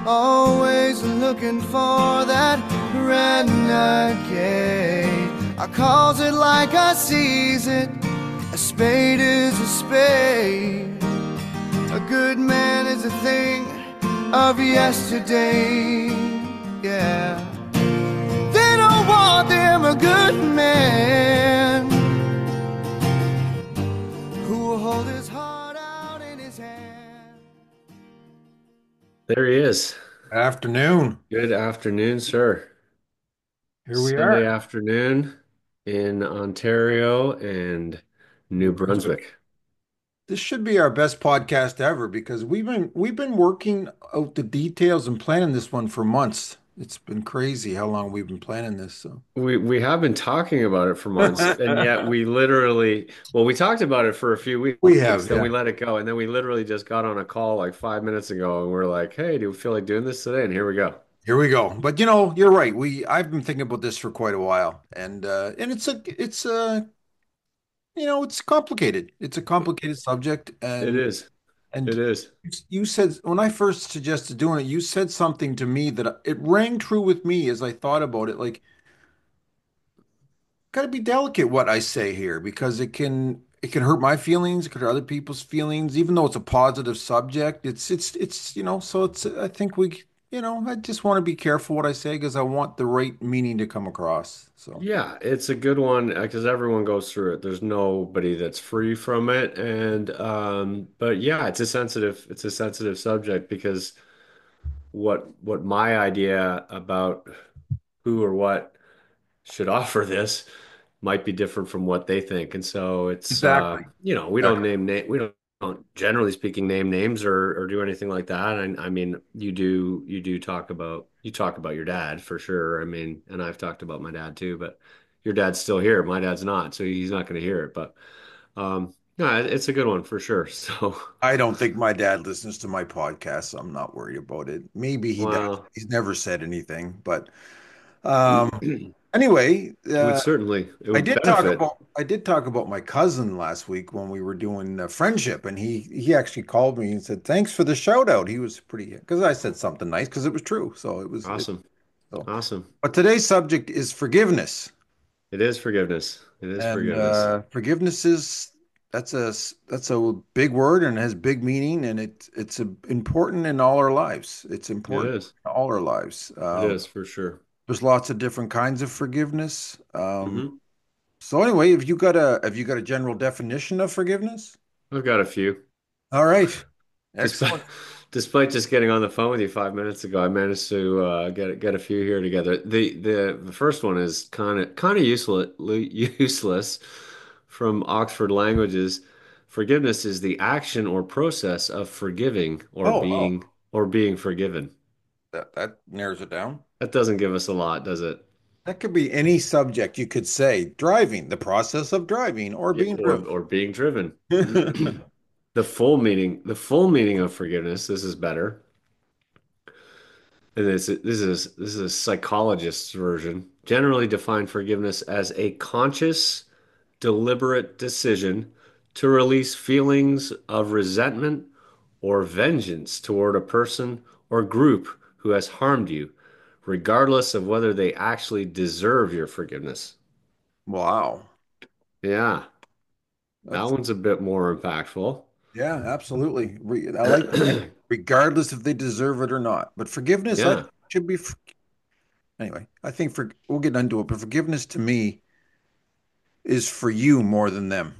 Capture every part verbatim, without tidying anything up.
always looking for that renegade. I calls it like I sees it, a spade is a spade. A good man is a thing of yesterday, yeah. They don't want them a good man who will hold his heart out in his hand. There he is. Afternoon. Good afternoon, sir. Here we Sunday are. afternoon in Ontario and New New Brunswick. Brunswick. This should be our best podcast ever because we've been we've been working out the details and planning this one for months. It's been crazy how long we've been planning this. So We we have been talking about it for months, and yet we literally, well, we talked about it for a few we weeks, have, then we yeah. let it go, and then we literally just got on a call like five minutes ago, and we're like, "Hey, do you feel like doing this today?" And here we go. Here we go. But you know, you're right. We I've been thinking about this for quite a while, and uh, and it's a it's a you know it's complicated. It's a complicated subject, It and is. and It is. you said when I first suggested doing it, you said something to me that it rang true with me as I thought about it. Like, got to be delicate what I say here because it can it can hurt my feelings, it could hurt other people's feelings, even though it's a positive subject. It's it's it's you know, so it's I think we you know, I just want to be careful what I say because I want the right meaning to come across. So Yeah, it's a good one because everyone goes through it. There's nobody that's free from it. And um, but yeah, it's a sensitive, it's a sensitive subject because what what my idea about who or what should offer this might be different from what they think. And so it's uh, exactly. you know, we don't Exactly. name name we don't, don't generally speaking name names or or do anything like that. And I mean, you do you do talk about you talk about your dad for sure. I mean, and I've talked about my dad too, but your dad's still here. My dad's not, so he's not going to hear it. But um, no, it- it's a good one for sure. So, I don't think my dad listens to my podcast, so I'm not worried about it. Maybe he does. well, He's never said anything, but um it anyway, would uh certainly it I would did talk benefit. about I did talk about my cousin last week when we were doing uh, friendship, and he he actually called me and said thanks for the shout out. He was pretty because I said something nice because it was true. So it was it, Awesome. so. Awesome. But today's subject is forgiveness, It is forgiveness. It is and forgiveness. uh, forgiveness is that's a that's a big word and has big meaning, and it it's a, important in all our lives. It's It important is. in all our lives. It Um, is for sure. there's lots of different kinds of forgiveness. Um, Hmm. so anyway, have you got a have you got a general definition of forgiveness? I've got a few. All right. Despite Excellent. despite just getting on the phone with you five minutes ago, I managed to uh, get get a few here together. The the the first one is kind of kind of useless useless from Oxford Languages. Forgiveness is the action or process of forgiving or Oh, oh, being or being forgiven. that that narrows it down. That doesn't give us a lot, does it? That could be any subject you could say. Driving, the process of driving or Yeah, being or driven. or being driven. The full meaning, the full meaning of forgiveness, this is better. And this this is this is a psychologist's version. Generally define forgiveness as a conscious, deliberate decision to release feelings of resentment or vengeance toward a person or group who has harmed you, regardless of whether they actually deserve your forgiveness. Wow. Yeah, that That's one's a bit more impactful. yeah, absolutely. Re- I like that. Regardless if they deserve it or not. But forgiveness, I Yeah, think should be for, anyway. I think for we'll get into it, but forgiveness to me is for you more than them.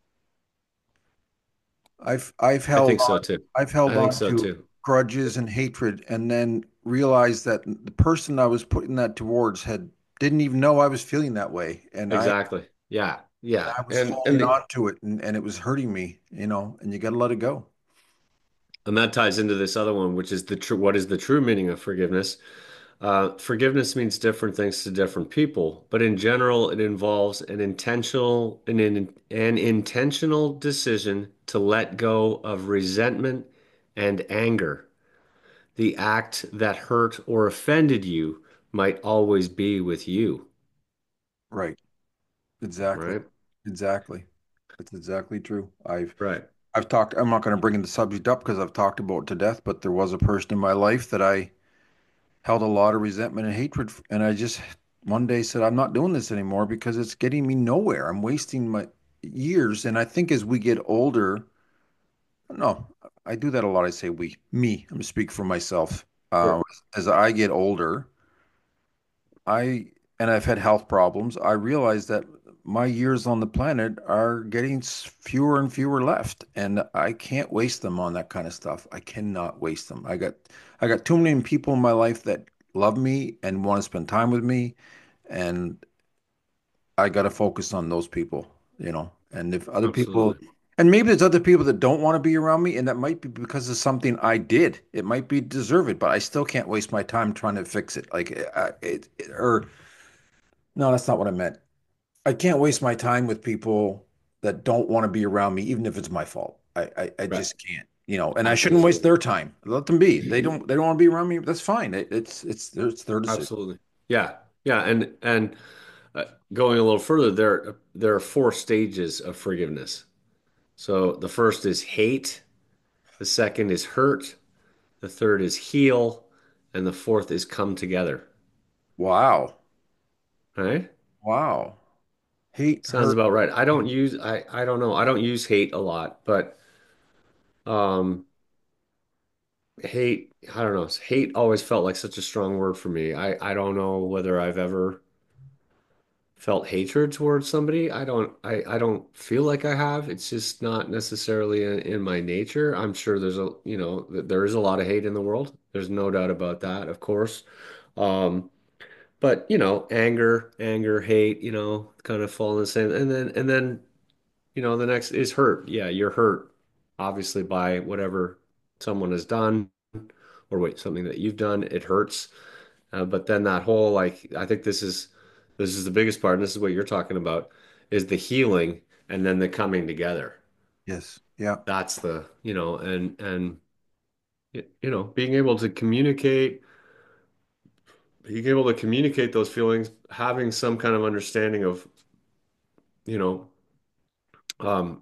I've I've I held think so on too. I've I held think on so to too. grudges and hatred and then realized that the person I was putting that towards had didn't even know I was feeling that way. And I Exactly. Yeah. Yeah. I was And and holding the on to it and, and it was hurting me, you know, and you gotta let it go. and that ties into this other one, which is the true what is the true meaning of forgiveness? Uh, forgiveness means different things to different people, but in general, it involves an intentional an, an, an intentional decision to let go of resentment and anger. The act that hurt or offended you might always be with you, Right. Exactly. right? Exactly. That's exactly true. I've Right. I've talked I'm not going to bring the subject up because I've talked about it to death, but there was a person in my life that I held a lot of resentment and hatred. And I just one day said, I'm not doing this anymore because it's getting me nowhere. I'm wasting my years. And I think as we get older, no, I do that a lot. I say we, me, I'm gonna speak for myself. Sure. Um, as I get older, I and I've had health problems. I realize that my years on the planet are getting s- fewer and fewer left, and I can't waste them on that kind of stuff. I cannot waste them. I got I got too many people in my life that love me and want to spend time with me, and I got to focus on those people, you know. And if other people, Absolutely. and maybe there's other people that don't want to be around me, and that might be because of something I did. It might be deserved, but I still can't waste my time trying to fix it. Like, uh, it, it or no, that's not what I meant. I can't waste my time with people that don't want to be around me, even if it's my fault. I, I, I Right. just can't, you know, and I shouldn't waste Absolutely. their time. Let them be. They don't, they don't want to be around me. That's fine. It, it's, it's their, it's their decision. Absolutely. Yeah. Yeah. And and uh, going a little further, there there are four stages of forgiveness. So the first is hate, the second is hurt, the third is heal, and the fourth is come together. Wow. All right? Wow. Hate, Sounds hurt. about right. I don't use I I don't know. I don't use hate a lot, but um hate, I don't know. Hate always felt like such a strong word for me. I I don't know whether I've ever felt hatred towards somebody. I don't I I don't feel like I have. It's just not necessarily in, in my nature. I'm sure there's a, you know, th- there is a lot of hate in the world. There's no doubt about that, of course. Um, but you know, anger, anger, hate, you know, kind of fall in the same. And then and then, you know, the next is hurt. Yeah, you're hurt obviously by whatever someone has done or wait, something that you've done. It hurts. Uh, but then that whole like I think this is this is the biggest part, and this is what you're talking about, is the healing and then the coming together. Yes. Yeah. That's the, you know, and and y- you know, being able to communicate, being able to communicate those feelings, having some kind of understanding of, you know, um,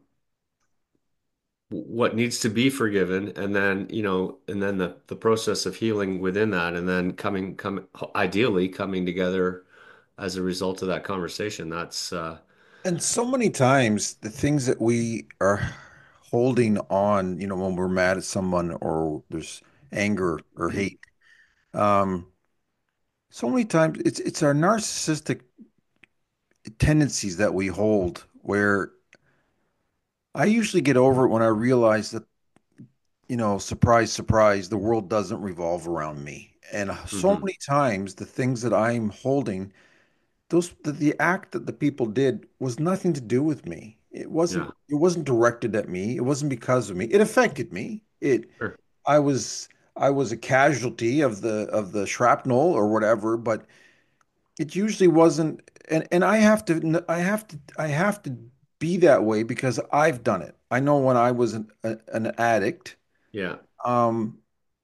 what needs to be forgiven, and then, you know, and then the the process of healing within that, and then coming come ideally coming together as a result of that conversation. That's uh And so many times the things that we are holding on, you know, when we're mad at someone or there's anger or hate, um, so many times it's it's our narcissistic tendencies that we hold where I usually get over it when I realize that, you know, surprise, surprise, the world doesn't revolve around me. And so mhm. many times the things that I'm holding, those the, the act that the people did was nothing to do with me. It wasn't Yeah, it wasn't directed at me. It wasn't because of me. It affected me. It sure. I was I was a casualty of the of the shrapnel or whatever, but it usually wasn't, and and I have to I have to I have to be that way because I've done it. I know when I was an, a, an addict, Yeah. um,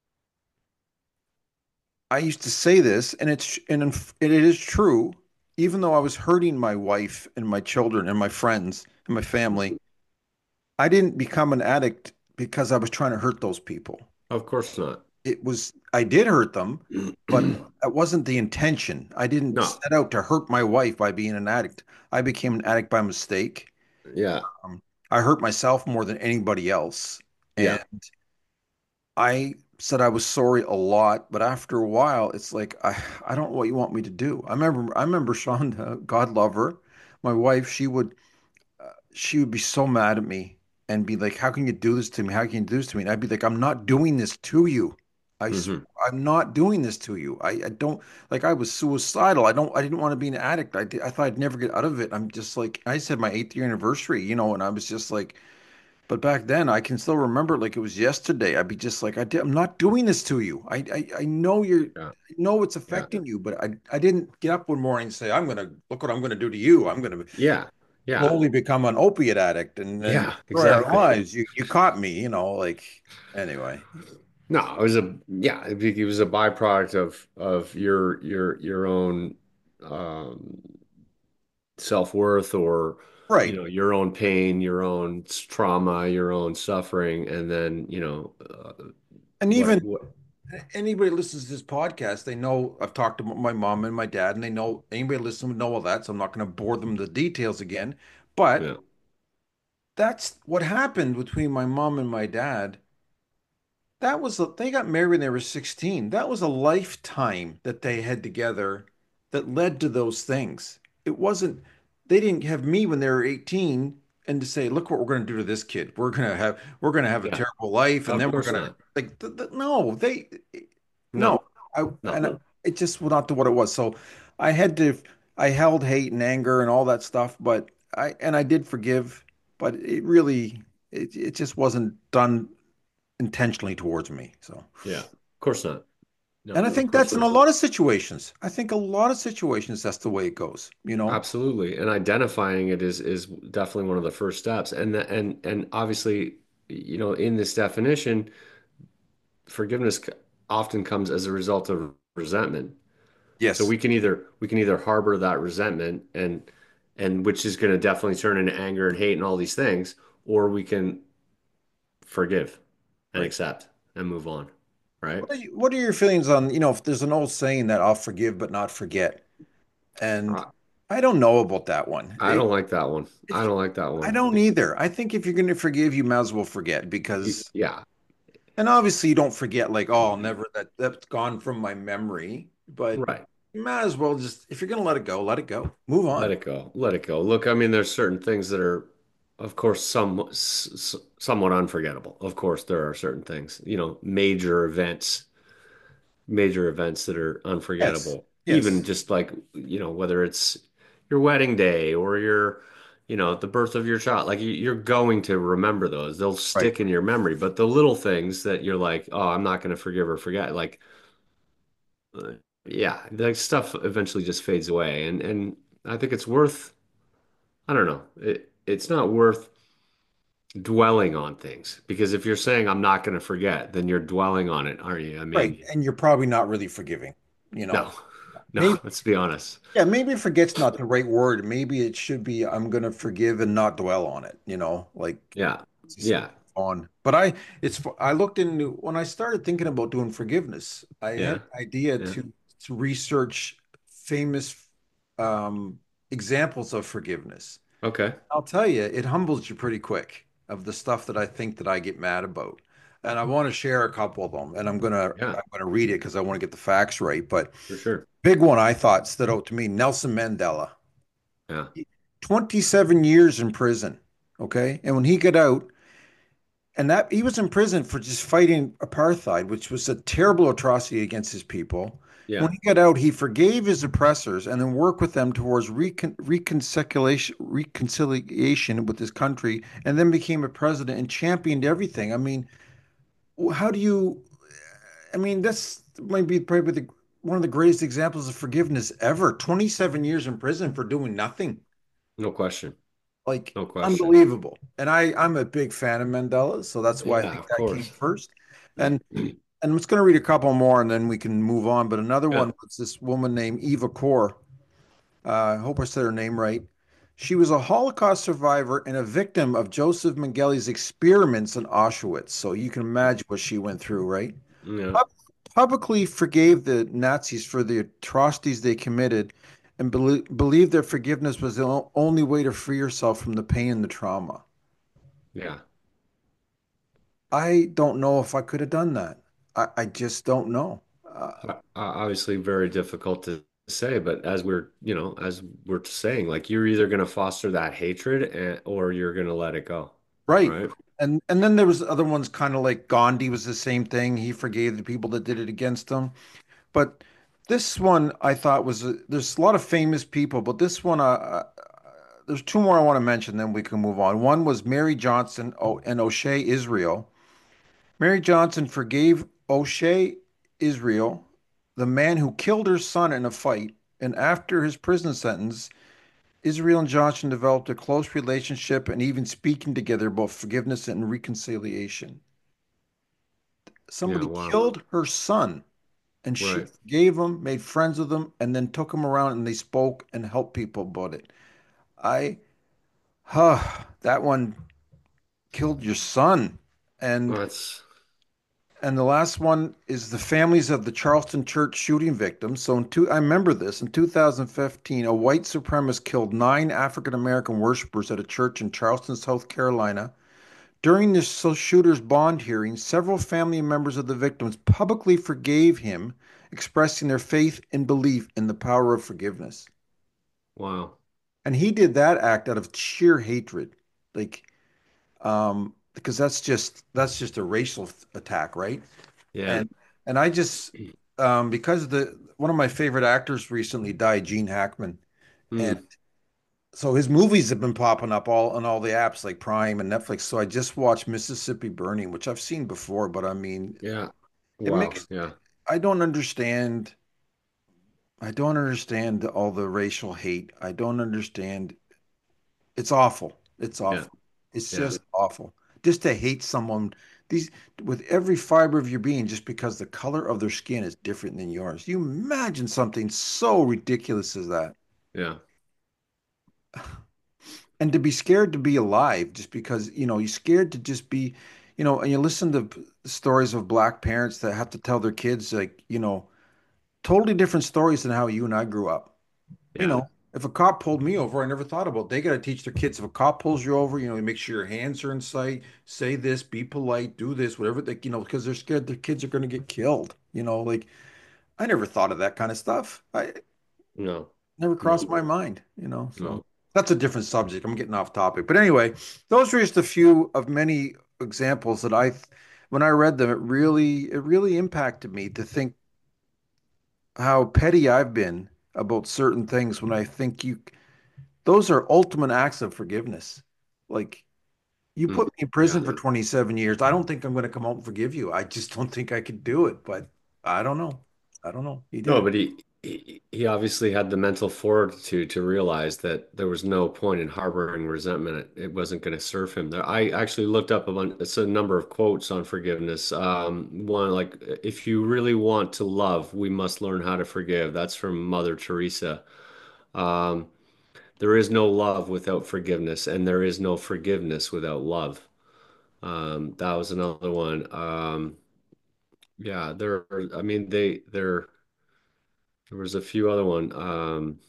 I used to say this, and it's and inf- it is true. Even though I was hurting my wife and my children and my friends and my family, I didn't become an addict because I was trying to hurt those people. Of course not. It was I did hurt them, but that wasn't the intention. I didn't No. set out to hurt my wife by being an addict. I became an addict by mistake. Yeah. Um, I hurt myself more than anybody else. And Yeah. I said I was sorry a lot, but after a while, it's like I I don't know what you want me to do. I remember I remember Shonda, God love her, my wife. She would uh, she would be so mad at me and be like, "How can you do this to me? How can you do this to me?" And I'd be like, "I'm not doing this to you. I sw- Hmm. I'm not doing this to you. I, I don't like I was suicidal. I don't I didn't want to be an addict. I did, I thought I'd never get out of it. I'm just like I just had my eighth year anniversary, you know, and I was just like, but back then, I can still remember it like it was yesterday. I'd be just like, I did, I'm not doing this to you. I, I, I know you're, Yeah. I know it's Yeah. affecting you, but I, I didn't get up one morning and say, I'm gonna look what I'm gonna do to you. I'm gonna Yeah. Yeah. slowly become an opiate addict and then Yeah. destroy our Exactly. lives. You, you caught me, you know, like anyway. No, it was a yeah, it it was a byproduct of of your your your own um self-worth, or you Right. know, your own pain, your own s- trauma, your own suffering, and then, you know, uh, And what even what. anybody listens to this podcast, they know I've talked about my mom and my dad, and they know anybody listening would know all that. So I'm not going to bore them with the details again. But Yeah. that's what happened between my mom and my dad. That was a, they got married when they were sixteen. That was a lifetime that they had together that led to those things. It wasn't, they didn't have me when they were eighteen and to say, look what we're going to do to this kid. We're going to have, we're going to have a Yeah. terrible life. And Of then we're course going to not. like, th th no, they, no, No. I, and No. it just was not to what it was. So I had to, I held hate and anger and all that stuff, but I, and I did forgive, but it really, it, it just wasn't done intentionally towards me. So, Yeah. Of course not. and No, I of think course that's in not. a lot of situations. I think a lot of situations that's the way it goes, you know? Absolutely. And identifying it is is definitely one of the first steps. And the, and and obviously, you know, in this definition, forgiveness c- often comes as a result of resentment. So Yes. we can either we can either harbor that resentment and and which is going to definitely turn into anger and hate and all these things, or we can forgive and Right. accept and move on, right? What are you, what are your feelings on, you know, if there's an old saying that I'll forgive but not forget. And I, I don't know about that one. I It, don't like that one. I it's, don't like that I one. don't either. I think if you're going to forgive, you might as well forget Y- because, Yeah, and obviously you don't forget like, oh, I'll never, that, that's gone from my memory, but right. you might as well just, if you're going to let it go, let it go, move Let on. it go. Let it go. Look, I mean, there's certain things that are, of course, some s- s- somewhat unforgettable. Of course, there are certain things, you know, major events, major events that are Yes. unforgettable. Even Yes. just like, you know, whether it's your wedding day or your, you know, the birth of your child, like you- you're going to remember those. They'll Right. stick in your memory. But the little things that you're like, oh, I'm not going to forgive or forget, like, uh, yeah, like stuff eventually just fades away. And and I think it's worth I don't know. It, it's not worth dwelling on things because if you're saying I'm not going to forget, then you're dwelling on it, aren't you? I Right. mean, And you're probably not really forgiving, you no, know. no, Maybe, let's be honest. yeah, maybe forget's not the right word. Maybe it should be I'm gonna forgive and not dwell on it, you know, like Yeah, just yeah, on. But I it's I looked into when I started thinking about doing forgiveness, I had yeah, an idea yeah. to to research famous um examples of forgiveness. Okay. I'll tell you, it humbles you pretty quick of the stuff that I think that I get mad about. And I want to share a couple of them. And I'm gonna Yeah, I'm gonna read it because I want to get the facts right. But for sure. big one I thought stood out to me, Nelson Mandela. Yeah, twenty-seven years in prison. Okay. And when he got out, and that he was in prison for just fighting apartheid, which was a terrible atrocity against his people. When yeah, he got out, he forgave his oppressors and then worked with them towards recon reconciliation, reconciliation with his country, and then became a president and championed everything. I mean, how do you? I mean, that's might be probably the, one of the greatest examples of forgiveness ever. twenty-seven years in prison for doing nothing. no question. Like No question. unbelievable. And I I'm a big fan of Mandela, so that's why I Yeah, think of that came course. first. And and I'm just going to read a couple more and then we can move on. But another Yeah, one was this woman named Eva Kor. Uh, I hope I said her name right. She was a Holocaust survivor and a victim of Joseph Mengele's experiments in Auschwitz. So you can imagine what she went through, right? yeah, Pub- Publicly forgave the Nazis for the atrocities they committed and belie- believed that forgiveness was the o- only way to free herself from the pain and the trauma. yeah. I don't know if I could have done that. I, I just don't know. Uh, O- Obviously, very difficult to say, but as we're, you know, as we're saying, like you're either going to foster that hatred and, or you're going to let it go, right. right? And and then there was other ones kind of like Gandhi was the same thing. He forgave the people that did it against him. But this one I thought was a, there's a lot of famous people, but this one uh, uh, there's two more I want to mention, then we can move on. One was Mary Johnson oh, and O'Shea Israel. Mary Johnson forgave O'Shea Israel, the man who killed her son in a fight, and after his prison sentence, Israel and Johnson developed a close relationship and even speaking together about forgiveness and reconciliation. Yeah, Somebody wow. killed her son, and she Right. forgave him, made friends with him, and then took him around and they spoke and helped people about it. I, huh, that one killed your son. Well, And that's And the last one is the families of the Charleston church shooting victims. So in two, I remember this in two thousand fifteen, a white supremacist killed nine African American worshipers at a church in Charleston, South Carolina. During the so- shooter's bond hearing, several family members of the victims publicly forgave him, expressing their faith and belief in the power of forgiveness. Wow. And he did that act out of sheer hatred, like, um, because that's just that's just a racial attack, right? Yeah. And and I just um because the one of my favorite actors recently died, Gene Hackman. And Mm. so his movies have been popping up all on all the apps like Prime and Netflix. So I just watched Mississippi Burning, which I've seen before, but I mean, Yeah. it Wow. makes Yeah. I don't understand I don't understand all the racial hate. I don't understand. It's awful. It's Yeah. awful. It's Yeah. just awful. Just to hate someone, these with every fiber of your being, just because the color of their skin is different than yours. You imagine something so ridiculous as that. Yeah. And to be scared to be alive just because, you know, you're scared to just be, you know, and you listen to p- stories of black parents that have to tell their kids, like, you know, totally different stories than how you and I grew up. You Yeah. know, if a cop pulled me over, I never thought about it. They got to teach their kids if a cop pulls you over, you know, make sure your hands are in sight, say this, be polite, do this, whatever they, you know, because they're scared their kids are going to get killed. You know, like I never thought of that kind of stuff. I No. never No. crossed my mind, you know. So No. that's a different subject. I'm getting off topic. But anyway, those are just a few of many examples that I, when I read them, it really, it really impacted me to think how petty I've been about certain things when I think you those are ultimate acts of forgiveness. Like you Mm. put me in Yeah. prison for twenty-seven years. I don't think I'm going to come out and forgive you. I just don't think I could do it, but I don't know. I don't know. He did No, it. but he, he he obviously had the mental fortitude to realize that there was no point in harboring resentment. It, it wasn't going to serve him. There, I actually looked up a bunch, it's a number of quotes on forgiveness. Um, one like, if you really want to love, we must learn how to forgive. That's from Mother Teresa. Um, there is no love without forgiveness, and there is no forgiveness without love. Um, that was another one. Um, yeah, there. Are- I mean, they there. There was a few other one. Um,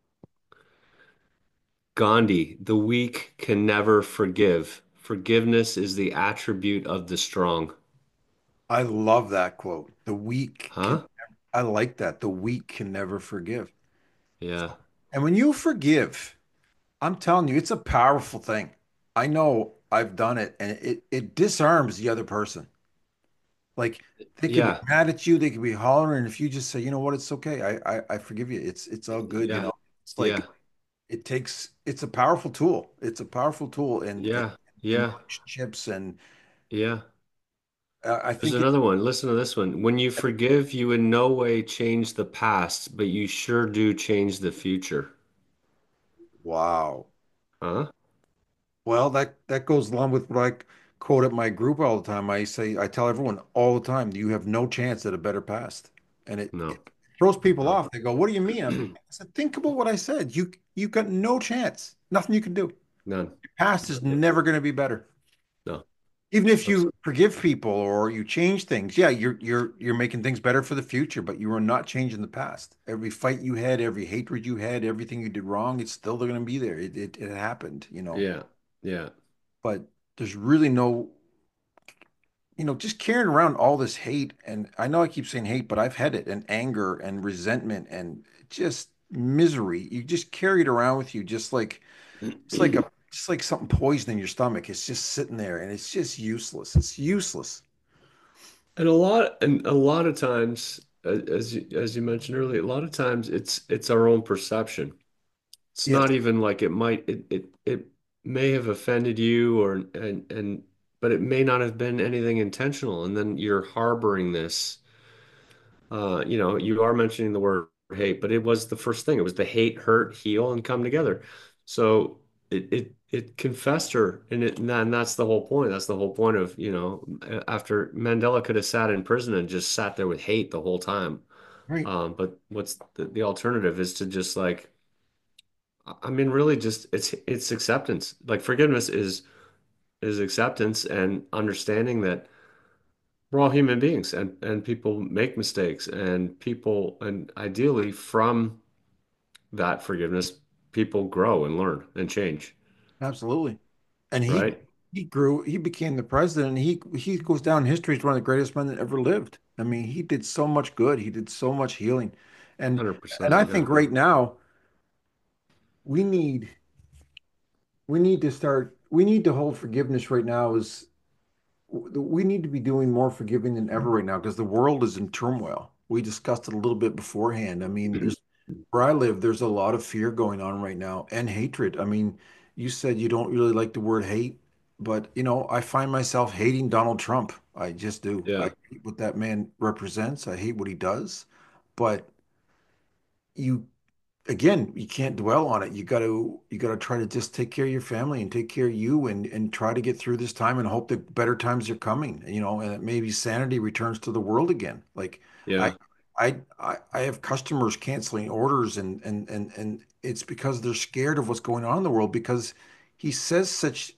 Gandhi, the weak can never forgive. Forgiveness is the attribute of the strong. I love that quote. The weak can, Huh? I like that. The weak can never forgive. Yeah. And when you forgive, I'm telling you, it's a powerful thing. I know I've done it and it, it disarms the other person. Like they could be Yeah. mad at you, they could be hollering, and if you just say, you know what, it's okay. I, I I forgive you. It's it's all good, you Yeah. know. It's like Yeah. it takes it's a powerful tool. It's a powerful tool in in, Yeah. in Yeah. relationships, and Yeah. uh, I There's think it another one. Listen to this one. When you forgive, you in no way change the past, but you sure do change the future. wow. Huh? Well, that that goes along with what I quote at my group all the time. I say I tell everyone all the time, you have no chance at a better past. And it, it No. throws people No. off. They go, "What do you mean?" I said, "Think about what I said. You you got no chance. Nothing you can do. None. Past is never going to be better. No. Even if That's you forgive people or you change things, yeah, you're you're you're making things better for the future, but you are not changing the past. Every fight you had, every hatred you had, everything you did wrong, it's still going to be there. It, it it happened, you know. yeah. Yeah. But there's really no, you know, just carrying around all this hate, and I know I keep saying hate, but I've had it, and anger and resentment and just misery. You just carry it around with you, just like it's like a just like something poison in your stomach. It's just sitting there, and it's just useless. It's useless. And a lot, and a lot of times, a- as you, as you mentioned earlier, a lot of times it's it's our own perception. It's Yes. not even like it might it it it may have offended you or and and but it may not have been anything intentional. And then you're harboring this. Uh, you know, you are mentioning the word hate, but it was the first thing. It was the hate, hurt, heal, and come together. So it it it can fester, and it and that- and that's the whole point. That's the whole point of, you know, after Mandela could have sat in prison and just sat there with hate the whole time. Right. Um, but what's the, the alternative is to just like, I mean, really just it's it's acceptance. Like forgiveness is is acceptance and understanding that we're all human beings and and people make mistakes and people and ideally from that forgiveness, people grow and learn and change, Absolutely. And he right? he grew, he became the president. And he he goes down in history as one of the greatest men that ever lived. I mean, he did so much good. He did so much healing. And and one hundred percent. I Yeah. think right now we need we need to start we need to hold forgiveness right now is we need to be doing more forgiving than ever right now because the world is in turmoil. We discussed it a little bit beforehand. I mean, there's where I live, there's a lot of fear going on right now and hatred. I mean, you said you don't really like the word hate, but you know, I find myself hating Donald Trump. I just do. I Yeah. hate what that man represents. I hate what he does. But you again, you can't dwell on it. You got to you got to try to just take care of your family and take care of you and and try to get through this time and hope that better times are coming, you know, and that maybe sanity returns to the world again. Like I Yeah. I I, I have customers canceling orders and and and and it's because they're scared of what's going on in the world because he says such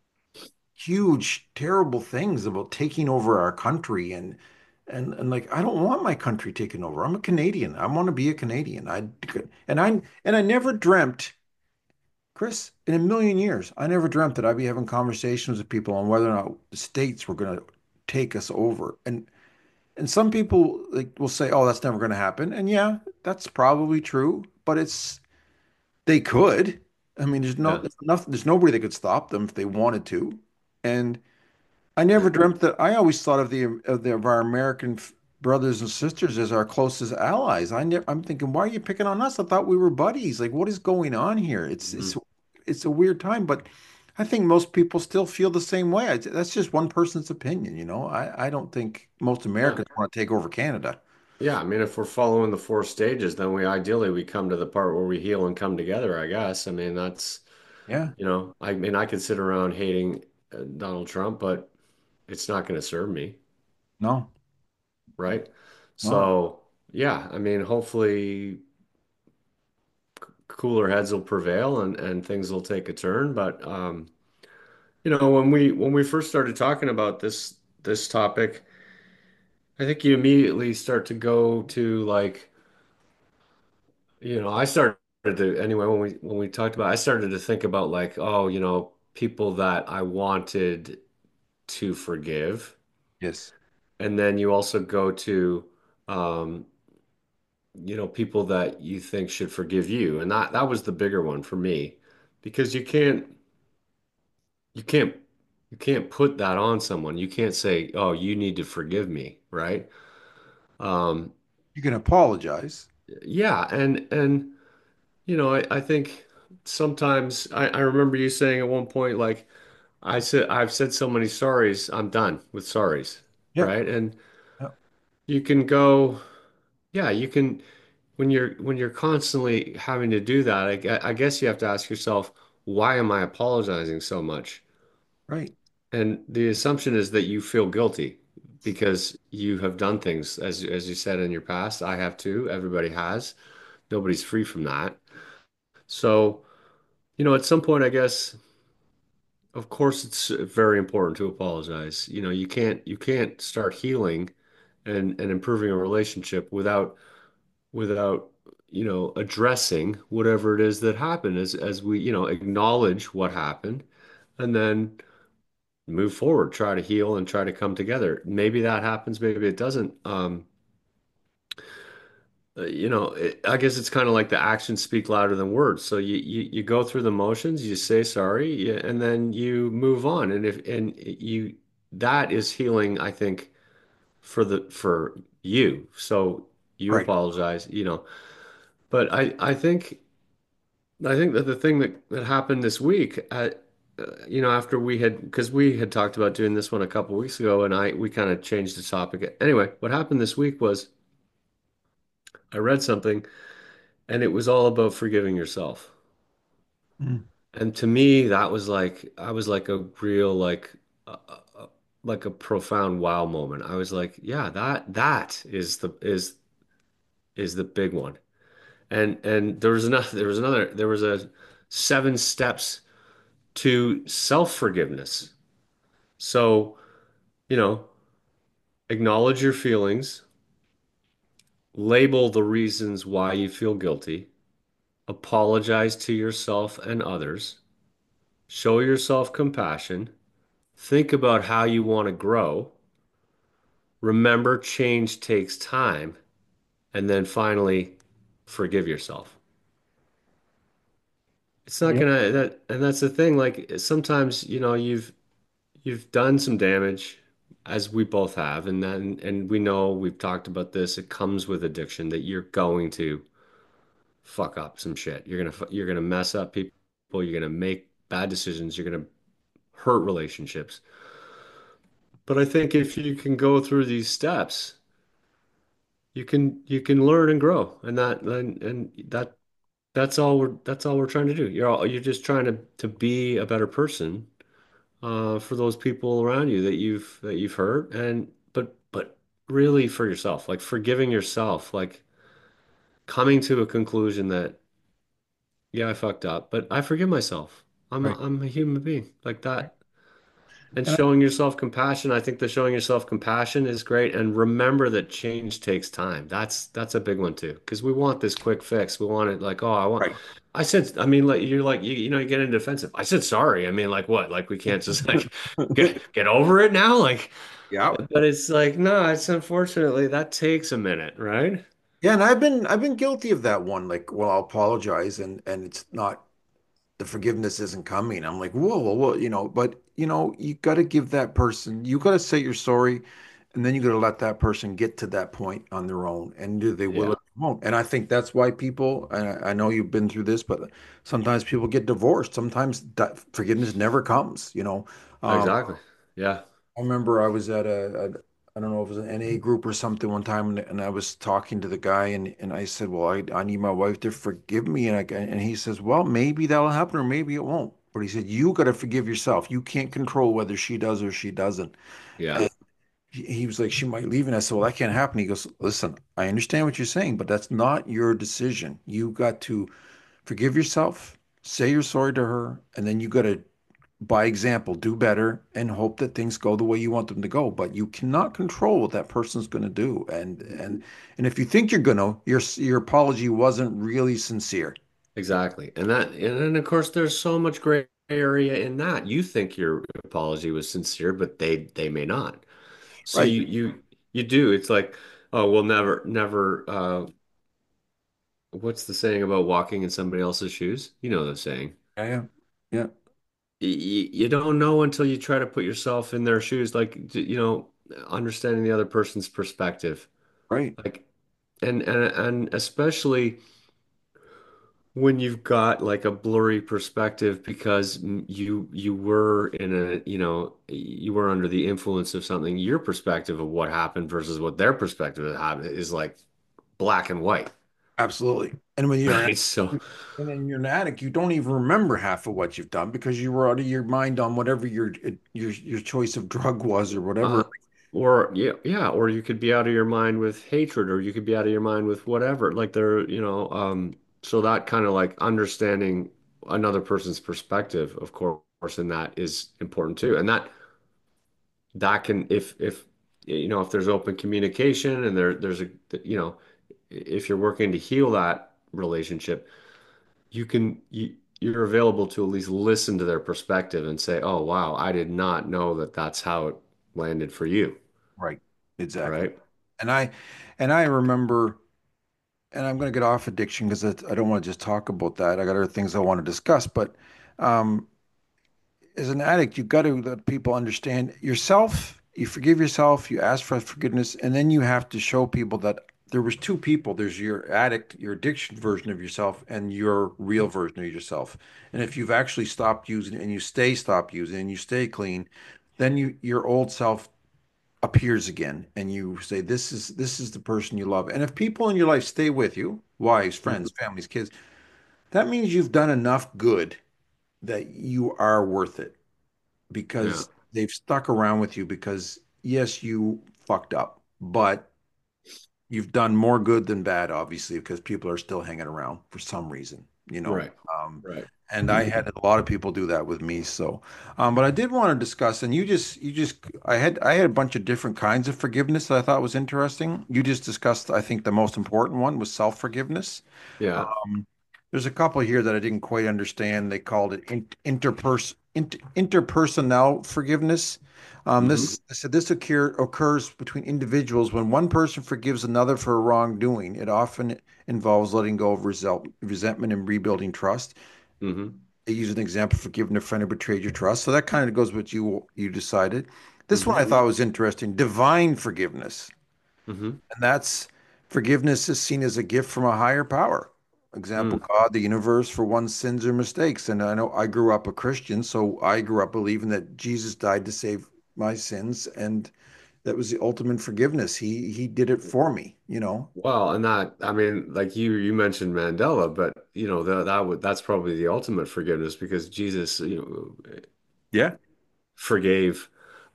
huge, terrible things about taking over our country and and and like I don't want my country taken over. I'm a Canadian. I want to be a Canadian. I and I and I never dreamt, Chris, in a million years, I never dreamt that I'd be having conversations with people on whether or not the states were going to take us over. And and some people like will say, "Oh, that's never going to happen." And yeah, that's probably true, but it's they could. I mean, there's no Yeah. there's nothing there's nobody that could stop them if they wanted to. And I never dreamt that. I always thought of the of the of our American f- brothers and sisters as our closest allies. I never, I'm thinking, why are you picking on us? I thought we were buddies. Like, what is going on here? It's Mhm. it's it's a weird time, but I think most people still feel the same way. I, that's just one person's opinion, you know. I I don't think most Yeah. Americans want to take over Canada. Yeah. I mean, if we're following the four stages, then we ideally we come to the part where we heal and come together, I guess. I mean, that's, Yeah, you know, I mean, I could sit around hating uh, Donald Trump, but it's not going to serve me, no, right? no. So, yeah, I mean, hopefully cooler heads will prevail and and things will take a turn, but um you know, when we when we first started talking about this this topic, I think you immediately start to go to like, you know, I started to anyway when we when we talked about I started to think about like, oh, you know, people that I wanted to forgive. Yes, And then you also go to um, you know, people that you think should forgive you. And that that was the bigger one for me because you can't you can't you can't put that on someone. You can't say, "Oh, you need to forgive me," right? Um, you can apologize. yeah, and and you know, I, I think sometimes I, I remember you saying at one point, like I said, I've said so many sorries, I'm done with sorries, Yep. right? And Yep. you can go, yeah, you can when you're when you're constantly having to do that, I, gue- I guess you have to ask yourself, why am I apologizing so much? Right. And the assumption is that you feel guilty because you have done things, as as you said in your past. I have too. Everybody has. Nobody's free from that. So, you know, at some point, I guess, of course, it's very important to apologize. You know, you can't you can't start healing and and improving a relationship without without, you know, addressing whatever it is that happened as as we, you know, acknowledge what happened and then move forward, try to heal and try to come together. Maybe that happens, maybe it doesn't. Um, uh, you know, it, I guess it's kind of like the actions speak louder than words. So you, you you go through the motions, you say sorry, you, and then you move on. And if and you that is healing, I think, for the for you. So you Right. apologize, you know. But I I think I think that the thing that that happened this week, uh, uh, you know, after we had, because we had talked about doing this one a couple weeks ago, and I we kind of changed the topic. Anyway, what happened this week was I read something, and it was all about forgiving yourself. Mm. And to me, that was like I was like a real like uh, uh, like a profound wow moment. I was like, yeah, that that is the is is the big one. And and there was another there was another there was a seven steps to self-forgiveness. So, you know, Acknowledge your feelings, label the reasons why you feel guilty, apologize to yourself and others, show yourself compassion, think about how you want to grow, remember change takes time, and then finally forgive yourself. It's not Yeah. gonna that and that's the thing, like sometimes, you know, you've you've done some damage as we both have, and then and we know we've talked about this, it comes with addiction that you're going to fuck up some shit. You're gonna fu- you're gonna mess up people, you're gonna make bad decisions, you're gonna hurt relationships. But I think if you can go through these steps, you can you can learn and grow. And that and, and that that's all we're that's all we're trying to do. You're all you're just trying to to be a better person uh for those people around you that you've that you've hurt and but but really for yourself, like forgiving yourself, like coming to a conclusion that yeah, I fucked up, but I forgive myself. I'm a, Right. I'm a human being like Right. that. And And I, showing yourself compassion, I think that showing yourself compassion is great. And remember that change takes time. That's that's a big one too. Because we want this quick fix. We want it like, oh, I want right. I said, I mean, like you're like you, you know, you get into defensive. I said sorry. I mean, like what? Like we can't just like get get over it now? Like, Yeah. but it's like, no, it's unfortunately that takes a minute, right? Yeah, and I've been I've been guilty of that one. Like, well, I'll apologize, and and it's not the forgiveness isn't coming. I'm like, whoa, whoa, whoa, you know. But you know, you got to give that person. You got to say you're sorry, and then you got to let that person get to that point on their own. And do they will Yeah, or they won't? And I think that's why people. And I, I know you've been through this, but sometimes people get divorced. Sometimes that forgiveness never comes. You know. Um, exactly. Yeah. I remember I was at a, a I don't know if it was an N A group or something one time, and, and I was talking to the guy, and, and I said, "Well, I, I need my wife to forgive me," and I, and he says, "Well, maybe that'll happen, or maybe it won't." But he said, "You got to forgive yourself. You can't control whether she does or she doesn't." Yeah. And he, he was like, "She might leave," and I said, "Well, that can't happen." He goes, "Listen, I understand what you're saying, but that's not your decision. You got to forgive yourself, say you're sorry to her, and then you got to by example, do better and hope that things go the way you want them to go. But you cannot control what that person's going to do. And and and if you think you're gonna, your your apology wasn't really sincere. Exactly. And that, and then of course there's so much gray area in that. You think your apology was sincere, but they they may not. So Right. you you you do. It's like, oh, we'll never never uh what's the saying about walking in somebody else's shoes? You know the saying. Yeah. Yeah. Yeah. You, you don't know until you try to put yourself in their shoes, like you know, understanding the other person's perspective. Right. Like and and and especially when you've got like a blurry perspective because m- you you were in a you know you were under the influence of something, your perspective of what happened versus what their perspective of happened is like black and white. Absolutely. And when you're Right, so and then you're an addict, you don't even remember half of what you've done because you were out of your mind on whatever your your your choice of drug was or whatever. uh or yeah yeah or you could be out of your mind with hatred, or you could be out of your mind with whatever, like they're you know um so that kind of like understanding another person's perspective, of course, and that is important too, and that that can if if you know if there's open communication and there there's a you know if you're working to heal that relationship, you can you, you're available to at least listen to their perspective and say, oh wow, I did not know that that's how it landed for you, Right. Exactly. right? And I and I remember and I'm going to get off addiction because I don't want to just talk about that. I got other things I want to discuss. But um, as an addict, you got to let people understand yourself. You forgive yourself. You ask for forgiveness, and then you have to show people that there was two people. There's your addict, your addiction version of yourself, and your real version of yourself. And if you've actually stopped using it and you stay stopped using it and you stay clean, then you your old self appears again and you say this is this is the person you love. And if people in your life stay with you, wives, Mhm. friends, families, kids, that means you've done enough good that you are worth it Yeah, because they've stuck around with you because yes, you fucked up, but you've done more good than bad, obviously, because people are still hanging around for some reason, you know. right, Um, right. And I had a lot of people do that with me. So, um, but I did want to discuss, and you just, you just, I had, I had a bunch of different kinds of forgiveness that I thought was interesting. You just discussed, I think the most important one was self-forgiveness. Yeah. Um, there's a couple here that I didn't quite understand. They called it in, interpers, inter, interpersonal forgiveness. Um, Hmm. this I said this occur, occurs between individuals when one person forgives another for a wrongdoing. It often involves letting go of result, resentment and rebuilding trust. Hmm. They use an example, forgiving a friend who betrayed your trust. So that kind of goes with you you decided. This one Hmm. I thought was interesting. Divine forgiveness. Hmm. And that's forgiveness is seen as a gift from a higher power. Example, Mm. God, the universe for one's sins or mistakes. And I know I grew up a Christian, so I grew up believing that Jesus died to save my sins, and that was the ultimate forgiveness. He he did it for me, you know. Well, and that, I mean, like you you mentioned Mandela, but you know, that that would that's probably the ultimate forgiveness because Jesus, you know, Yeah. forgave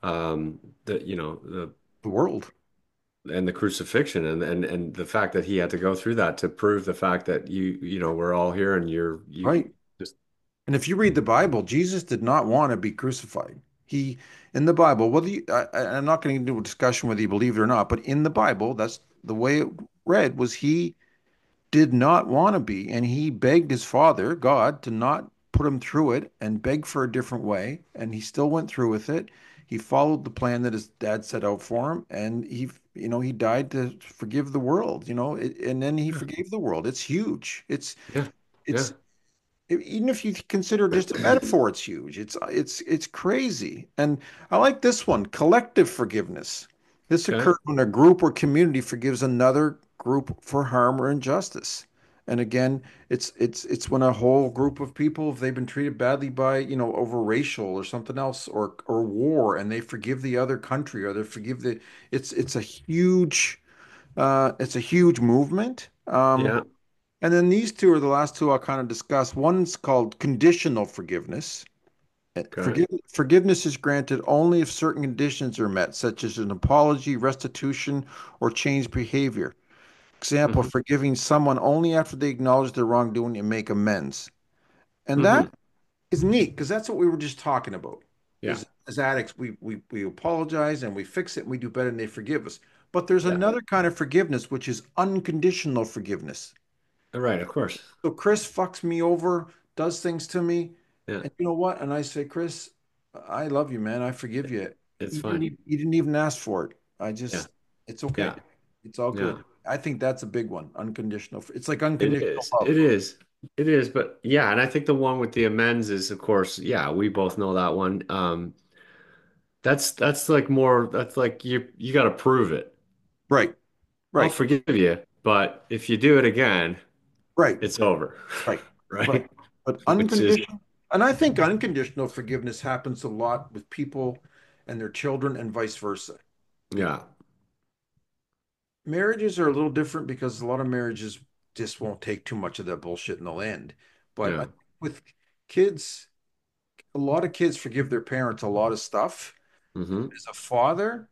um the you know the The world. and the crucifixion and and and the fact that he had to go through that to prove the fact that you you know we're all here and you're you Right. just And if you read the Bible, Jesus did not want to be crucified. He, in the Bible, whether you, I, I- I'm not going to do a discussion whether you believe it or not, but in the Bible, that's the way it read was he did not want to be, and he begged his father, God, to not put him through it and beg for a different way, and he still went through with it. He followed the plan that his dad set out for him, and he, you know, he died to forgive the world, you know, it, and then he yeah forgave the world. It's huge. It's yeah it's yeah even if you consider just a metaphor, it's huge. It's it's it's crazy. And I like this one, collective forgiveness. This okay. occurs when a group or community forgives another group for harm or injustice. And again, it's it's it's when a whole group of people, if they've been treated badly by, you know, over racial or something else or or war, and they forgive the other country or they forgive the it's it's a huge uh it's a huge movement. Um Yeah. and then these two are the last two I'll kind of discuss. One's called conditional forgiveness. Uh, Okay. Forgive, forgiveness is granted only if certain conditions are met, such as an apology, restitution, or changed behavior. Example, Hmm. forgiving someone only after they acknowledge their wrongdoing and make amends. And that Hmm. is neat because that's what we were just talking about. Yeah. Is as addicts, we we we apologize and we fix it and we do better and they forgive us. But there's Yeah. another kind of forgiveness, which is unconditional forgiveness. Right, of course. So Chris fucks me over, does things to me, Yeah. and you know what? And I say, Chris, I love you, man. I forgive you. It's You didn't fine. even, you didn't even ask for it. I Yeah. just, it's okay. Yeah. It's all Yeah. good. I think that's a big one. Unconditional. It's like It unconditional is. love. It is. It is. But yeah, and I think the one with the amends is, of course, yeah, we both know that one. Um, that's that's like more. That's like you you got to prove it. Right, I'll right, forgive you, but if you do it again, right, it's over, right, right. right? But Which is unconditional, and I think unconditional forgiveness happens a lot with people and their children and vice versa. yeah, Marriages are a little different because a lot of marriages just won't take too much of that bullshit and they'll end. But I, yeah. with kids, a lot of kids forgive their parents a lot of stuff. Hmm. As a father,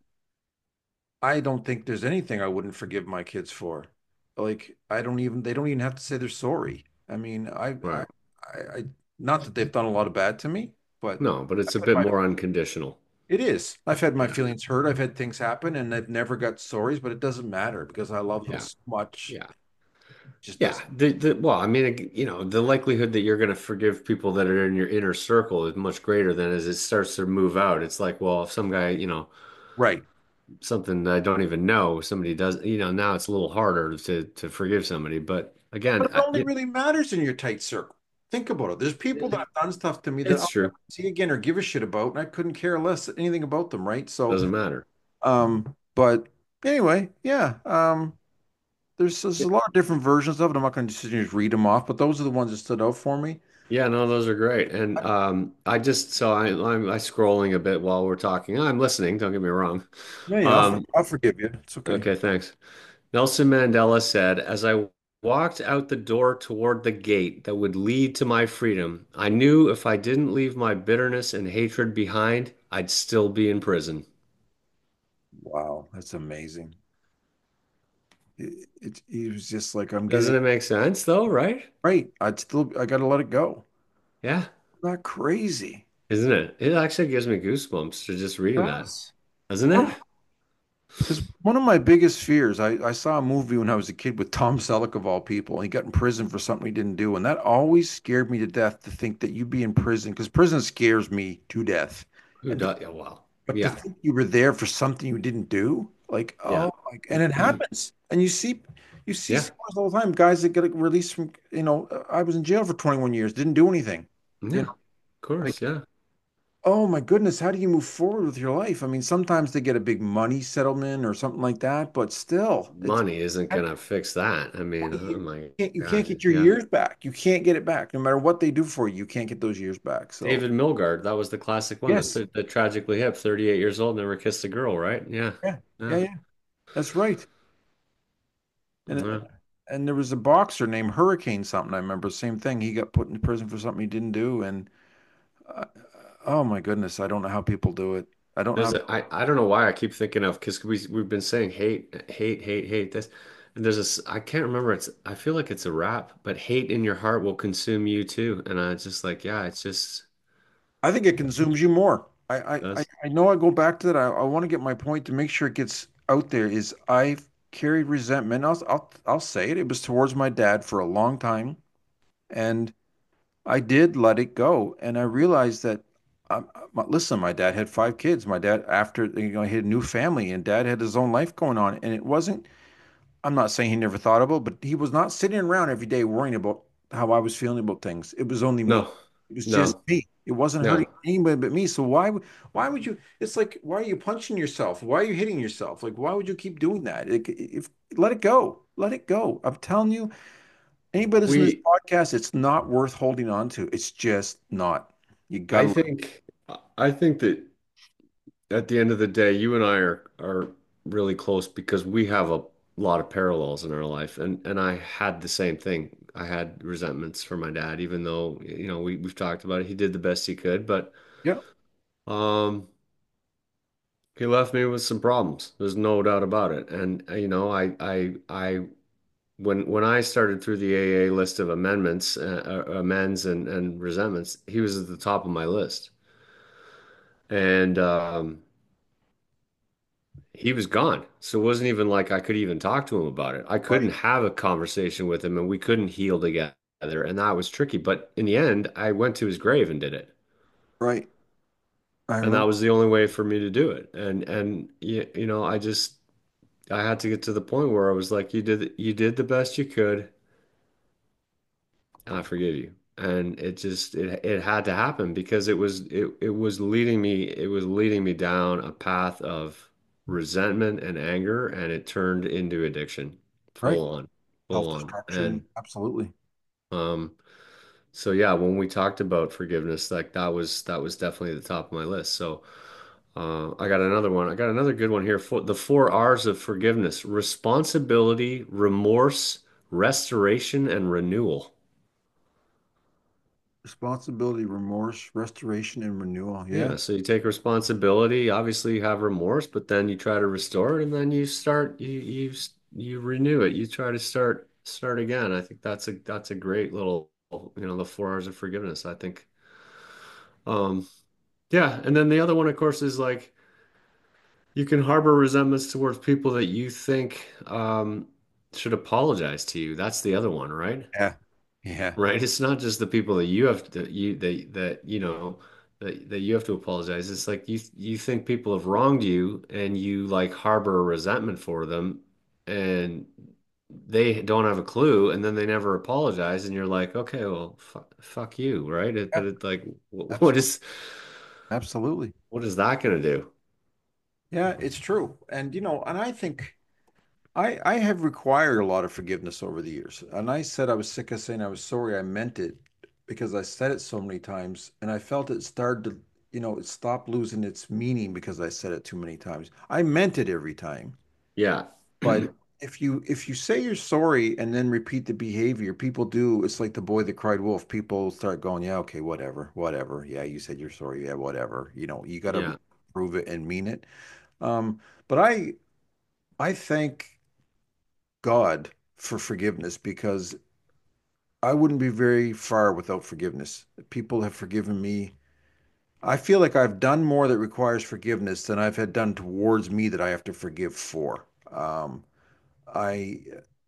I don't think there's anything I wouldn't forgive my kids for. Like I don't even they don't even have to say they're sorry. I mean, I I Right. I, I not that they've done a lot of bad to me, but No, but it's I've a had bit my more unconditional. it is. I've had my Yeah, feelings hurt. I've had things happen and I've never got sorries, but it doesn't matter because I love them yeah, so much. yeah, It just yeah. doesn't. The, the, well, I mean, you know, the likelihood that you're going to forgive people that are in your inner circle is much greater than as it starts to move out. It's like, well, if some guy, you know, Right. something that I don't even know, somebody does, you know, now it's a little harder to to forgive somebody. But But again, it I, only it, really matters in your tight circle. Think about it. There's people that have done stuff to me that it's I'll true. never see again or give a shit about, and I couldn't care less anything about them, right? So, Doesn't matter. um, but anyway, yeah. Um, there's, there's a lot of different versions of it. I'm not going to just read them off, but those are the ones that stood out for me. Yeah, no, those are great. And um, I just so I, I'm I scrolling a bit while we're talking. I'm listening. Don't get me wrong. Yeah, yeah, I'll, for, Um, I'll forgive you. It's okay. okay, thanks. Nelson Mandela said, "As I walked out the door toward the gate that would lead to my freedom, I knew if I didn't leave my bitterness and hatred behind, I'd still be in prison." Wow, that's amazing. It, it, it was just like I'm getting Doesn't it make sense though, right? right. I'd still I got to let it go. Yeah, Not crazy. isn't it? It actually gives me goosebumps to just reading that, Yes. doesn't it? Because one of my biggest fears, I, I saw a movie when I was a kid with Tom Selleck of all people, and he got in prison for something he didn't do. And that always scared me to death to think that you'd be in prison, because prison scares me to death. Who And to, does? Yeah, well, but to yeah, think you were there for something you didn't do, like, yeah, oh, like, and it happens. And you see, you see yeah, stories all the time, guys that get released from, you know, I was in jail for twenty-one years, didn't do anything. You yeah. know, Of course, like, yeah. oh my goodness, how do you move forward with your life? I mean, sometimes they get a big money settlement or something like that, but still, it's Money isn't gonna fix that. I mean, oh you my can't you can't God, get your yeah. years back. You can't get it back. No matter what they do for you, you can't get those years back. So David Milgard, that was the classic one. yes, The, the tragically hip, thirty-eight years old, never kissed a girl, right? Yeah, yeah, yeah, yeah, yeah. That's right. And yeah. and there was a boxer named Hurricane something. I remember same thing. He got put in prison for something he didn't do, and uh, oh my goodness, I don't know how people do it. I don't know There's how. a, I, I don't know why I keep thinking of because we we've been saying hate, hate, hate, hate this, and there's this I can't remember. It's I feel like it's a rap, but hate in your heart will consume you too. And I just like, yeah, it's just I think it consumes you more. I I I does. I know I go back to that. I, I want to get my point to make sure it gets out there. Is I've carried resentment. I'll I'll I'll say it. It was towards my dad for a long time, and I did let it go, and I realized that. Um, uh, listen, my dad had five kids. My dad, after you know, he had a new family, and dad had his own life going on, and it wasn't. I'm not saying he never thought about, but he was not sitting around every day worrying about how I was feeling about things. It was only me. No, It was just no, me. It wasn't hurting no. anybody but me. So why would why would you? It's like, why are you punching yourself? Why are you hitting yourself? Like, why would you keep doing that? It, if let it go, let it go. I'm telling you, anybody listening to this We podcast, it's not worth holding on to. It's just not. You I gotta let think I think that at the end of the day, you and I are are really close because we have a lot of parallels in our life, and and I had the same thing. I had resentments for my dad, even though you know we we've talked about it. He did the best he could, but yeah, um, he left me with some problems. There's no doubt about it. And uh, you know, I I I when when I started through the A A list of amendments, uh, uh, amends and and resentments, he was at the top of my list, and um. He was gone. So it wasn't even like I could even talk to him about it. I couldn't right, have a conversation with him and we couldn't heal together. And that was tricky. But in the end, I went to his grave and did it. right. I And that remember. was the only way for me to do it. And and you, you know, I just I had to get to the point where I was like, you did you did the best you could, and I forgive you. And it just it it had to happen because it was it it was leading me it was leading me down a path of resentment and anger, and it turned into addiction, Right. full on, full on. Self-destruction. And Absolutely. um, so yeah, when we talked about forgiveness, like that was that was definitely the top of my list. So uh, I got another one. I got another good one here. For the four R's of forgiveness: responsibility, remorse, restoration, and renewal. Responsibility, remorse, restoration, and renewal. Yeah. Yeah, so you take responsibility. Obviously, you have remorse, but then you try to restore it, and then you start you you you renew it. You try to start start again. I think that's a that's a great little, you know, the four hours of forgiveness. I think. Um, yeah, and then the other one, of course, is like you can harbor resentments towards people that you think um should apologize to you. That's the other one, right? Yeah. Yeah. Right? It's not just the people that you have to you that that you know that that you have to apologize. It's like you you think people have wronged you and you like harbor a resentment for them and they don't have a clue and then they never apologize and you're like, okay, well, fu fuck you, right? It, Yeah. but it's like, wh- what Absolutely. is Absolutely. what is that gonna do? Yeah, it's true. And you know, and I think I I have required a lot of forgiveness over the years. And I said I was sick of saying I was sorry. I meant it because I said it so many times and I felt it started to, you know, it stopped losing its meaning because I said it too many times. I meant it every time. Yeah. But if you if you say you're sorry and then repeat the behavior, people do. It's like the boy that cried wolf. People start going, yeah, okay, whatever, whatever. Yeah, you said you're sorry. Yeah, whatever. You know, you got to Yeah. prove it and mean it. Um, but I I thank God for forgiveness because I wouldn't be very far without forgiveness. People have forgiven me. I feel like I've done more that requires forgiveness than I've had done towards me that I have to forgive for. Um, I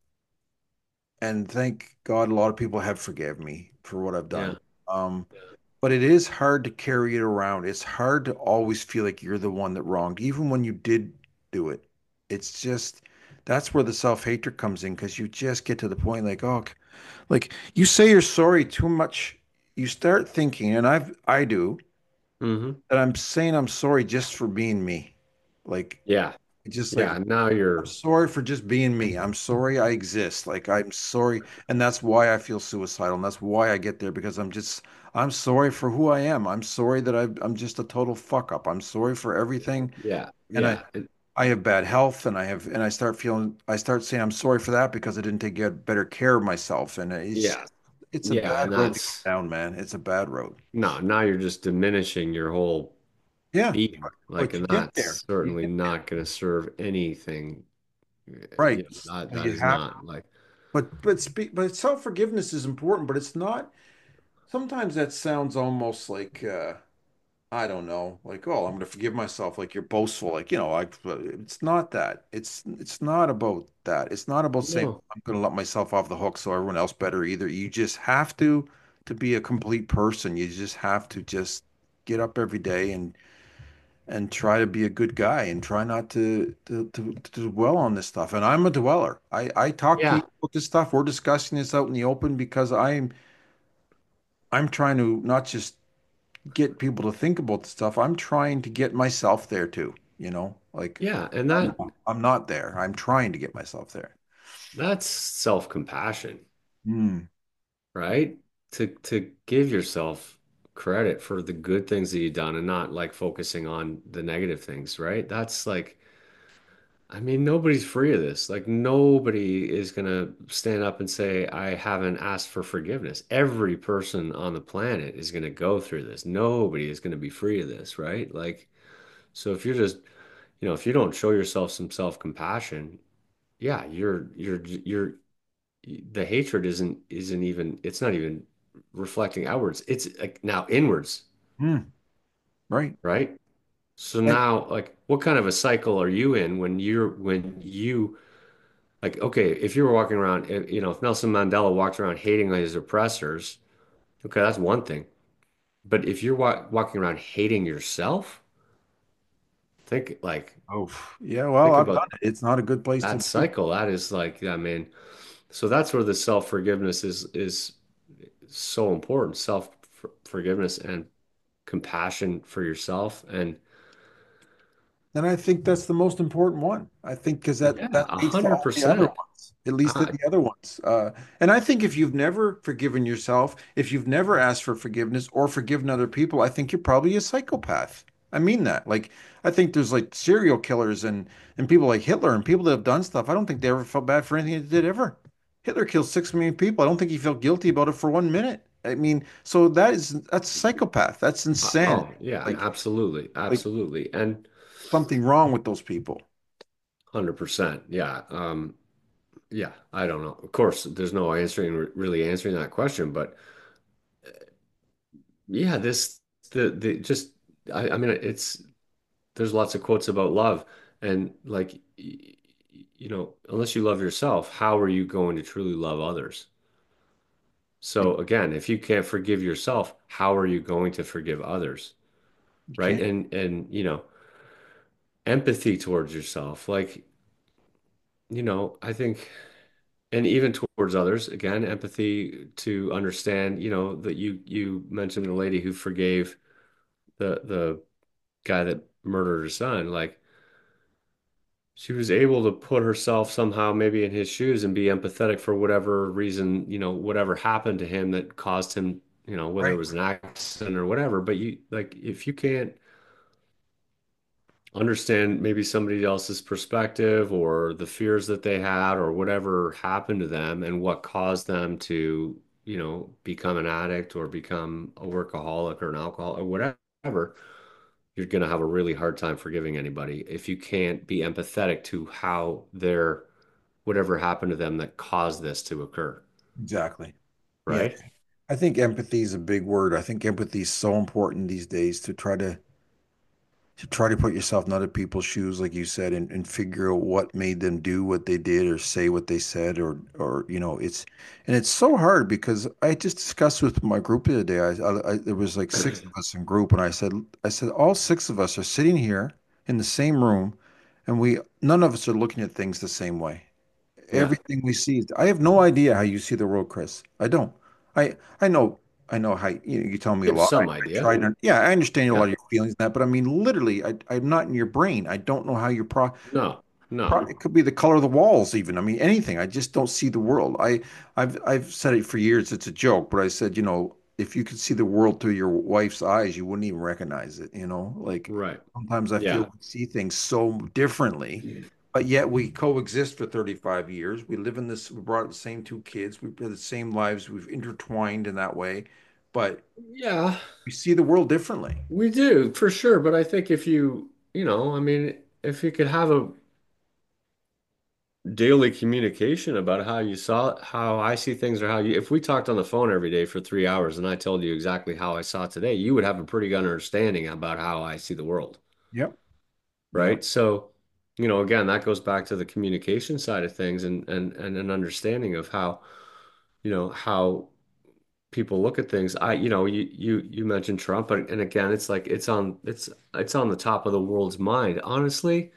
and thank God a lot of people have forgiven me for what I've done. Yeah. Um, but it is hard to carry it around. It's hard to always feel like you're the one that wronged, even when you did do it. It's just that's where the self-hatred comes in because you just get to the point like, oh, like you say you're sorry too much. You start thinking, and I've I do, Hmm. that I'm saying I'm sorry just for being me. Like Yeah. just like Yeah. Now I'm you're, sorry for just being me. I'm sorry I exist. Like I'm sorry, and that's why I feel suicidal, and that's why I get there because I'm just I'm sorry for who I am. I'm sorry that I I'm just a total fuck up. I'm sorry for everything, yeah. and I Yeah. It- I have bad health, and I have and I start feeling I start saying I'm sorry for that because I didn't take good, better care of myself, and it's yeah. just it's a Yeah. bad And road to go that's, down, man. It's a bad road. no, now you're just diminishing your whole Yeah, being. Like, but you and get there. that's You certainly get there. not going to serve anything. Right. You know, that, But that you is have not like, but but speak but self-forgiveness is important, but it's not sometimes that sounds almost like uh I don't know, like, oh, I'm going to forgive myself, like you're boastful, like, you know, like it's not that. It's it's not about that. It's not about saying no. I'm going to let myself off the hook so everyone else better either. You just have to to be a complete person. You just have to just get up every day and and try to be a good guy and try not to to to, to dwell on this stuff. And I'm a dweller. I I talk to you Yeah. about this stuff. We're discussing this out in the open because I'm I'm trying to not just get people to think about the stuff. I'm trying to get myself there too, you know? Like Yeah. And I'm that, not, I'm not there. I'm trying to get myself there. that's self-compassion, Hmm. right? To, to give yourself credit for the good things that you've done and not like focusing on the negative things, right? That's like, I mean, nobody's free of this. Like, nobody is going to stand up and say, I haven't asked for forgiveness. Every person on the planet is going to go through this. Nobody is going to be free of this, right? Like, so if you're just, you know, if you don't show yourself some self-compassion, yeah, you're, you're, you're, the hatred isn't, isn't even, it's not even reflecting outwards. It's like now inwards, Hmm. Right. right? So And now, like, what kind of a cycle are you in when you're, when you, like, okay, if you were walking around, if, you know, if Nelson Mandela walked around hating his oppressors, okay, that's one thing. But if you're wa walking around hating yourself, think like, oh, yeah, well, think I've done about it. It's not a good place to that be. cycle. That is like, I mean, so that's where the self-forgiveness is is so important. Self-forgiveness and compassion for yourself. And And I think that's the most important one. I think because that yeah, that a leads to hundred all the other percent. ones. It leads to Uh, the other ones. Uh, and I think if you've never forgiven yourself, if you've never asked for forgiveness or forgiven other people, I think you're probably a psychopath. I mean that. Like, I think there's like serial killers and and people like Hitler and people that have done stuff. I don't think they ever felt bad for anything they did ever. Hitler killed six million people. I don't think he felt guilty about it for one minute. I mean, so that is that's a psychopath. That's uh, insanity. oh yeah, Like absolutely, like absolutely, and something wrong with those people. one hundred percent. Yeah. Um, Yeah, I don't know. Of course, there's no answering really answering that question, but yeah, this the the just I, I mean it's there's lots of quotes about love and like y- you know, unless you love yourself, how are you going to truly love others? So again, if you can't forgive yourself, how are you going to forgive others? You Right? can't. And and you know, empathy towards yourself. Like, you know, I think and even towards others, again, empathy to understand, you know, that you you mentioned the lady who forgave the the guy that murdered her son. Like she was able to put herself somehow maybe in his shoes and be empathetic for whatever reason, you know, whatever happened to him that caused him, you know, whether it Right. was an accident or whatever. But you like if you can't understand maybe somebody else's perspective or the fears that they had or whatever happened to them and what caused them to, you know, become an addict or become a workaholic or an alcoholic or whatever, you're going to have a really hard time forgiving anybody if you can't be empathetic to how their whatever happened to them that caused this to occur. Exactly. Yeah. right? I think empathy is a big word. I think empathy is so important these days to try to to try to put yourself in other people's shoes, like you said, and, and figure out what made them do what they did or say what they said, or or you know, it's and it's so hard because I just discussed with my group the other day. I, I, I there was like six of us in group, and I said I said all six of us are sitting here in the same room, and we none of us are looking at things the same way. Yeah. Everything we see, I have no idea how you see the world, Chris. I don't. I I know I know how you you tell me You a have lot. I, some I idea. try to yeah, I understand a lot Yeah. of your feelings and that, but I mean literally, I I'm not in your brain. I don't know how you're pro, No, pro no. it could be the color of the walls even. I mean anything. I just don't see the world. I I've I've said it for years. It's a joke, but I said, you know, if you could see the world through your wife's eyes, you wouldn't even recognize it, you know? Like Right. sometimes I feel Yeah. we see things so differently, but yet we coexist for thirty-five years. We live in this, we brought up the same two kids, we've had the same lives, we've intertwined in that way, but Yeah, we see the world differently. we do for sure. But I think if you, you know, I mean, if you could have a daily communication about how you saw, how I see things, or how you, if we talked on the phone every day for three hours and I told you exactly how I saw today, you would have a pretty good understanding about how I see the world, Yep. Yep. right? So, you know, again, that goes back to the communication side of things and and and an understanding of how, you know, how people look at things. I, you know, you you you mentioned Trump, and, and again, it's like it's on it's it's on the top of the world's mind. Honestly,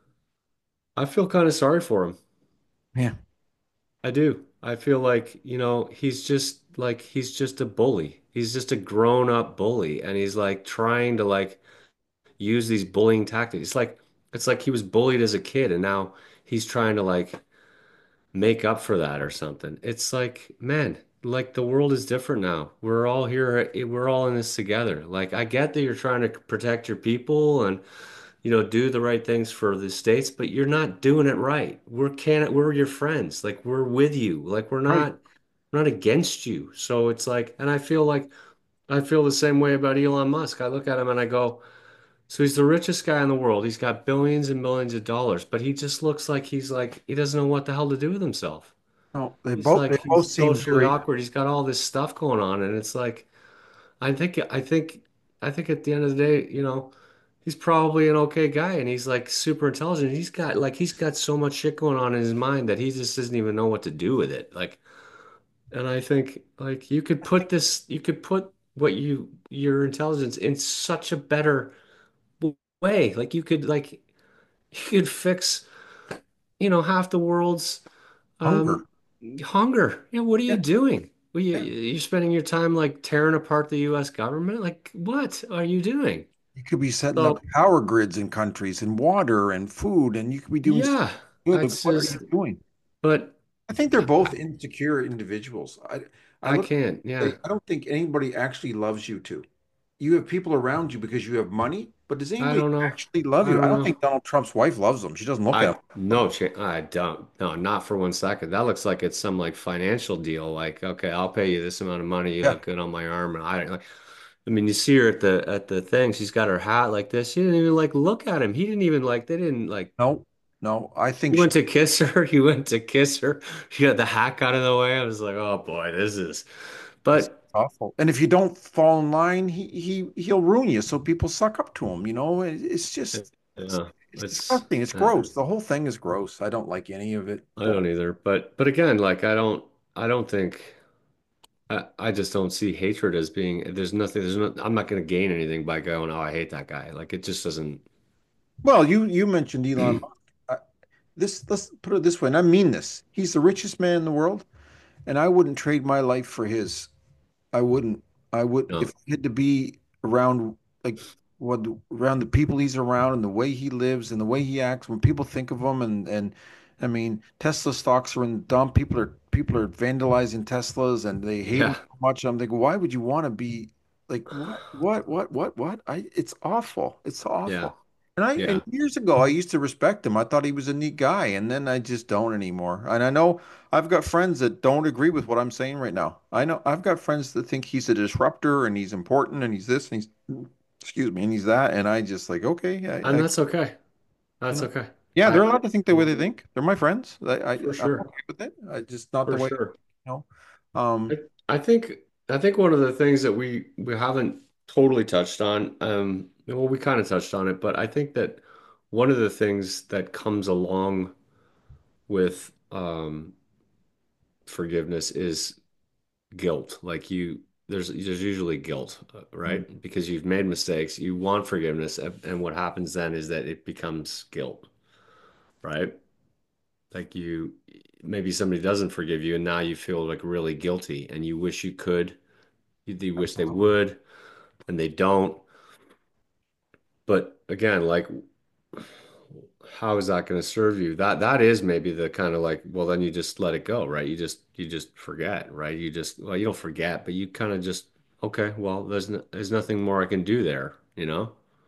I feel kind of sorry for him. Yeah. I do. I feel like, you know, he's just like he's just a bully. He's just a grown-up bully, and he's like trying to like use these bullying tactics. It's like it's like he was bullied as a kid, and now he's trying to like make up for that or something. It's like, man, like the world is different now. We're all here, we're all in this together. Like I get that you're trying to protect your people and you know do the right things for the states, but you're not doing it right. We're can we're your friends. Like we're with you. Like we're Right. not we're not against you. So it's like, and I feel like I feel the same way about Elon Musk. I look at him and I go, so he's the richest guy in the world. He's got billions and millions of dollars, but he just looks like he's like he doesn't know what the hell to do with himself. No, they He's both they like he's both seem socially very awkward. He's got all this stuff going on, and it's like I think I think I think at the end of the day, you know, he's probably an okay guy, and he's like super intelligent. He's got like he's got so much shit going on in his mind that he just doesn't even know what to do with it. Like, and I think like you could put this, you could put what you your intelligence in such a better way. Like you could like you could fix, you know, half the world's hunger. Um, hunger. Yeah, what are you Yeah. doing? Well, you, Yeah. you're spending your time like tearing apart the U S government? Like, what are you doing? You could be setting up So, power grids in countries and water and food, and you could be doing so yeah, good. Like, it's what are you just, doing? but I think they're I, both insecure individuals. I I I look can't. at Yeah, I don't think anybody actually loves you too. You have people around you because you have money, but does I anybody don't know. actually love I you? I don't don't know. think Donald Trump's wife loves him. She doesn't look at I him. no chance. I don't. No, not for one second. That looks like it's some like financial deal. Like, okay, I'll pay you this amount of money. You Yeah. look good on my arm, and I like. I mean, you see her at the at the thing. She's got her hat like this. She didn't even like look at him. He didn't even like. They didn't like. No, no. I think You she, went to kiss her. You went to kiss her. She got the hack out of the way. I was like, oh boy, this is. it's But awful. And if you don't fall in line, he he he'll ruin you. So people suck up to him. You know, It- it's just it's yeah, it's it's. disgusting. It's Uh, gross. The whole thing is gross. I don't like any of it. I don't either. But but again, like I don't. I don't think. I, I just don't see hatred as being. There's nothing. There's no. I'm not going to gain anything by going. Oh, I hate that guy. Like it just doesn't. Well, you you mentioned Elon Musk. I, this let's put it this way, and I mean this. He's the richest man in the world, and I wouldn't trade my life for his. I wouldn't. I would if No. I had to be around like what around the people he's around and the way he lives and the way he acts when people think of him and and I mean Tesla stocks are in the dump. People are people are vandalizing Teslas and they hate him Yeah. so much. I'm thinking, why would you want to be like what what what what what? I it's awful. It's Yeah. awful. And I and Yeah. years ago I used to respect him. I thought he was a neat guy, and then I just don't anymore. And I know I've got friends that don't agree with what I'm saying right now. I know I've got friends that think he's a disruptor and he's important and he's this and he's, excuse me, and he's that. And I just like, okay, I, And I that's okay. you That's know, okay. yeah, they're I allowed to think the way they think. They're my friends. I, I for I'm sure. okay with it. I just not the For way, sure. you know. Um, I think I think one of the things that we we haven't totally touched on, um, well, we kind of touched on it, but I think that one of the things that comes along with um, forgiveness is guilt. Like you, there's there's usually guilt, uh, Mm. right? Because you've made mistakes, you want forgiveness, and and what happens then is that it becomes guilt, right? Like you, maybe somebody doesn't forgive you, and now you feel like really guilty, and you wish you could, you, you wish they Absolutely. would, and they don't. But again, like, how is that going to serve you? That that is maybe the kind of like, well, then you just let it go, right? You just you just forget, right? You just, well, you don't forget, but you kind of just, okay, well, there's no, there's nothing more I can do there, you know?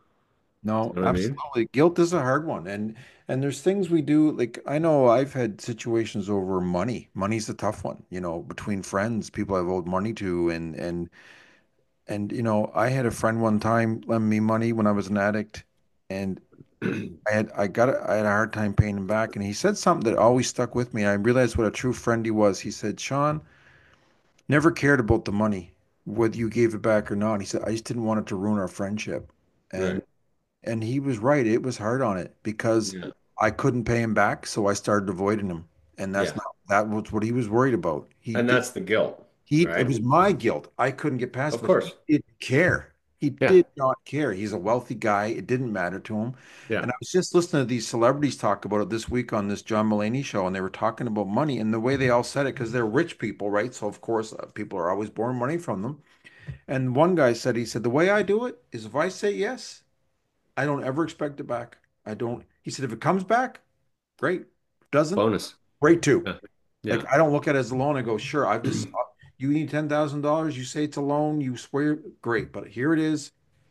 You No, know what I mean? absolutely. Guilt is a hard one. And and there's things we do, like I know I've had situations over money. Money's a tough one, you know, between friends, people I've owed money to, and and and you know, I had a friend one time lend me money when I was an addict, and I had I got I had a hard time paying him back, and he said something that always stuck with me. I realized what a true friend he was. He said, "Sean, never cared about the money, whether you gave it back or not." He said, "I just didn't want it to ruin our friendship." And Right. and he was right. It was hard on it because Yeah. I couldn't pay him back, so I started avoiding him. And that's Yeah. not that was what he was worried about. He And did that's the guilt, he it right? was my guilt. I couldn't get past, Of but he course. didn't care. He Yeah. did not care. He's a wealthy guy. It didn't matter to him. Yeah. And I was just listening to these celebrities talk about it this week on this John Mulaney show, and they were talking about money and the way they all said it, because they're rich people, right? So of course, uh, people are always borrowing money from them. And one guy said, he said, the way I do it is if I say yes, I don't ever expect it back. I don't. He said, if it comes back, great. If it doesn't, Bonus. great too. Yeah. Like Yeah. I don't look at it as a loan. I go, sure, I've just you need ten thousand dollars. You say it's a loan. You swear, great. But here it is.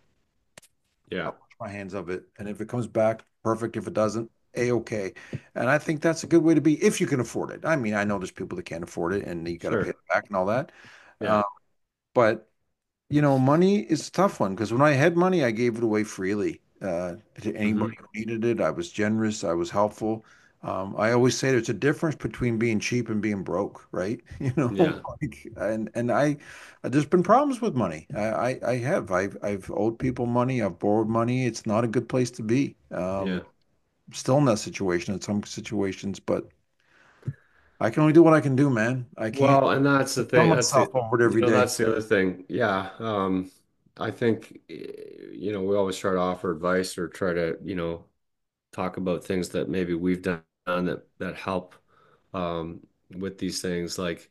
Yeah. I'll wash my hands of it. And if it comes back, perfect. If it doesn't, a-okay. And I think that's a good way to be if you can afford it. I mean, I know there's people that can't afford it and you got to pay Sure. it back and all that. Yeah. Uh, but you know, money is a tough one because when I had money, I gave it away freely uh, to anybody Hmm. who needed it. I was generous. I was helpful. Um, I always say there's a difference between being cheap and being broke, right? You know, Yeah. like, and and I, there's been problems with money. I, I I have. I've I've owed people money. I've borrowed money. It's not a good place to be. Um, Yeah. still in that situation in some situations, but I can only do what I can do, man. I can't Well, and that's the tell thing. That's myself it. over it You every know, day. that's the other thing. Yeah. Um, I think, eh, you know, we always try to offer advice or try to, you know, talk about things that maybe we've done that that help um, with these things. Like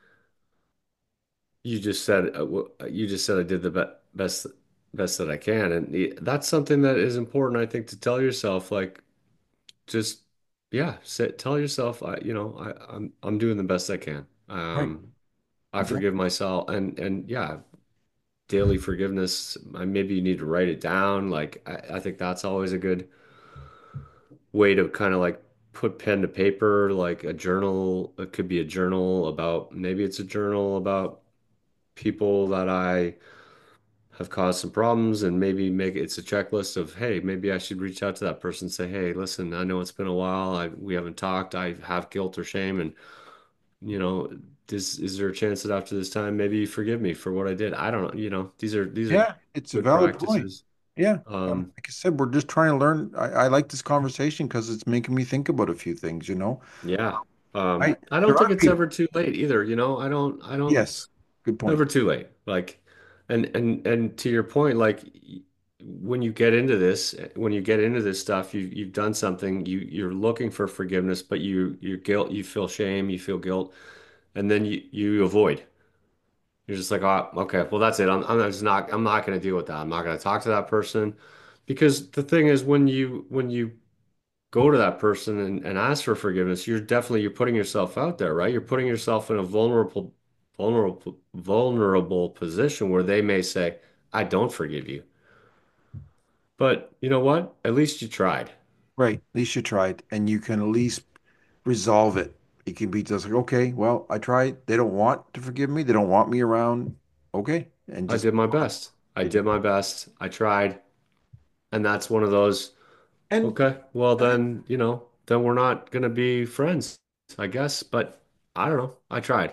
you just said, uh, w- you just said I did the be best best that I can, and the- that's something that is important, I think, to tell yourself. Like, just yeah, say, tell yourself, I, you know, I, I'm I'm doing the best I can. Right. Um, I forgive Exactly. myself, and and yeah, daily forgiveness. I- Maybe you need to write it down. Like, I, I think that's always a good way to kind of like put pen to paper, like a journal. It could be a journal about, maybe it's a journal about people that I have caused some problems, and maybe make it's a checklist of, hey, maybe I should reach out to that person and say, hey, listen, I know it's been a while. I we haven't talked. I have guilt or shame, and you know, this is there a chance that after this time, maybe you forgive me for what I did? I don't know. You know, these are these are Yeah, it's a good valid point. practices. Yeah. Um, Um, like I said, we're just trying to learn. I, I like this conversation because it's making me think about a few things, you know. yeah. Um, I I don't there think are it's people. ever too late either, you know. I don't I don't Yes, good point. Never too late. Like, and and and to your point, like y- when you get into this, when you get into this stuff, you you've done something, you you're looking for forgiveness, but you you guilt, you feel shame, you feel guilt, and then you you avoid. You're just like, oh, okay, well that's it. I'm I'm just not I'm not going to deal with that. I'm not going to talk to that person, because the thing is, when you when you go to that person and, and ask for forgiveness, you're definitely you're putting yourself out there, right? You're putting yourself in a vulnerable, vulnerable, vulnerable position where they may say, I don't forgive you. But you know what? At least you tried. Right. At least you tried, and you can at least resolve it. It can be just like, okay, well, I tried. They don't want to forgive me. They don't want me around. Okay, and I just did my best. I they did. did my best. I tried. And that's one of those, And okay, well then, you know, then we're not gonna be friends, I guess. But I don't know. I tried.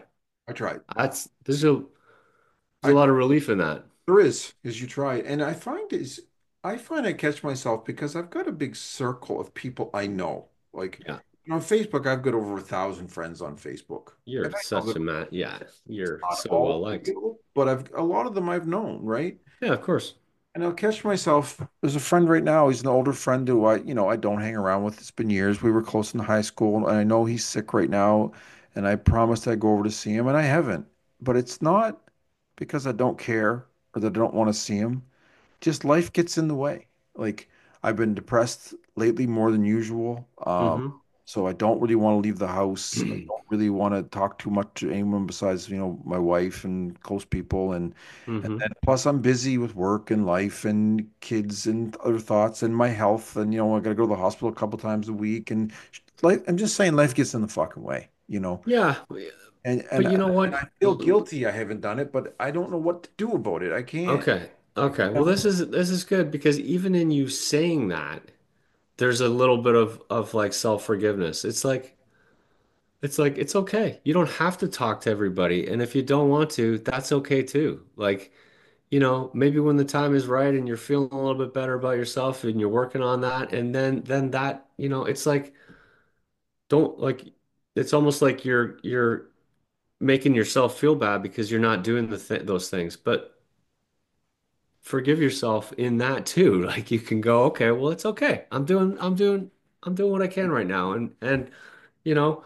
I tried. That's there's a there's a I lot of relief in that. There is, as you try. And I find is I find I catch myself because I've got a big circle of people I know. Like, Yeah. you know, on Facebook, I've got over a thousand friends on Facebook. And You're I know such that a man. Yeah, it's you're not so well all liked. real, but I've a lot of them I've known, right? Yeah, of course. And I'll catch myself. There's a friend right now. He's an older friend who I, you know, I don't hang around with. It's been years. We were close in high school, and I know he's sick right now. And I promised I'd go over to see him, and I haven't. But it's not because I don't care or that I don't want to see him. Just life gets in the way. Like I've been depressed lately more than usual. Um, Hmm. so I don't really want to leave the house. I don't really want to talk too much to anyone besides, you know, my wife and close people. And and Hmm. then plus I'm busy with work and life and kids and other thoughts and my health. And you know, I gotta go to the hospital a couple times a week. And like I'm just saying life gets in the fucking way, you know. Yeah, And but and, you know and what? I feel guilty I haven't done it, but I don't know what to do about it. I can't. Okay. Okay. Well, this is this is good because even in you saying that, there's a little bit of of like self-forgiveness. It's like it's like it's okay. You don't have to talk to everybody, and if you don't want to, that's okay too. Like, you know, maybe when the time is right and you're feeling a little bit better about yourself and you're working on that, and then then that, you know, it's like don't like it's almost like you're you're making yourself feel bad because you're not doing the th those things. But forgive yourself in that too. Like you can go, okay, well, it's okay. I'm doing, I'm doing, I'm doing what I can right now. And and you know,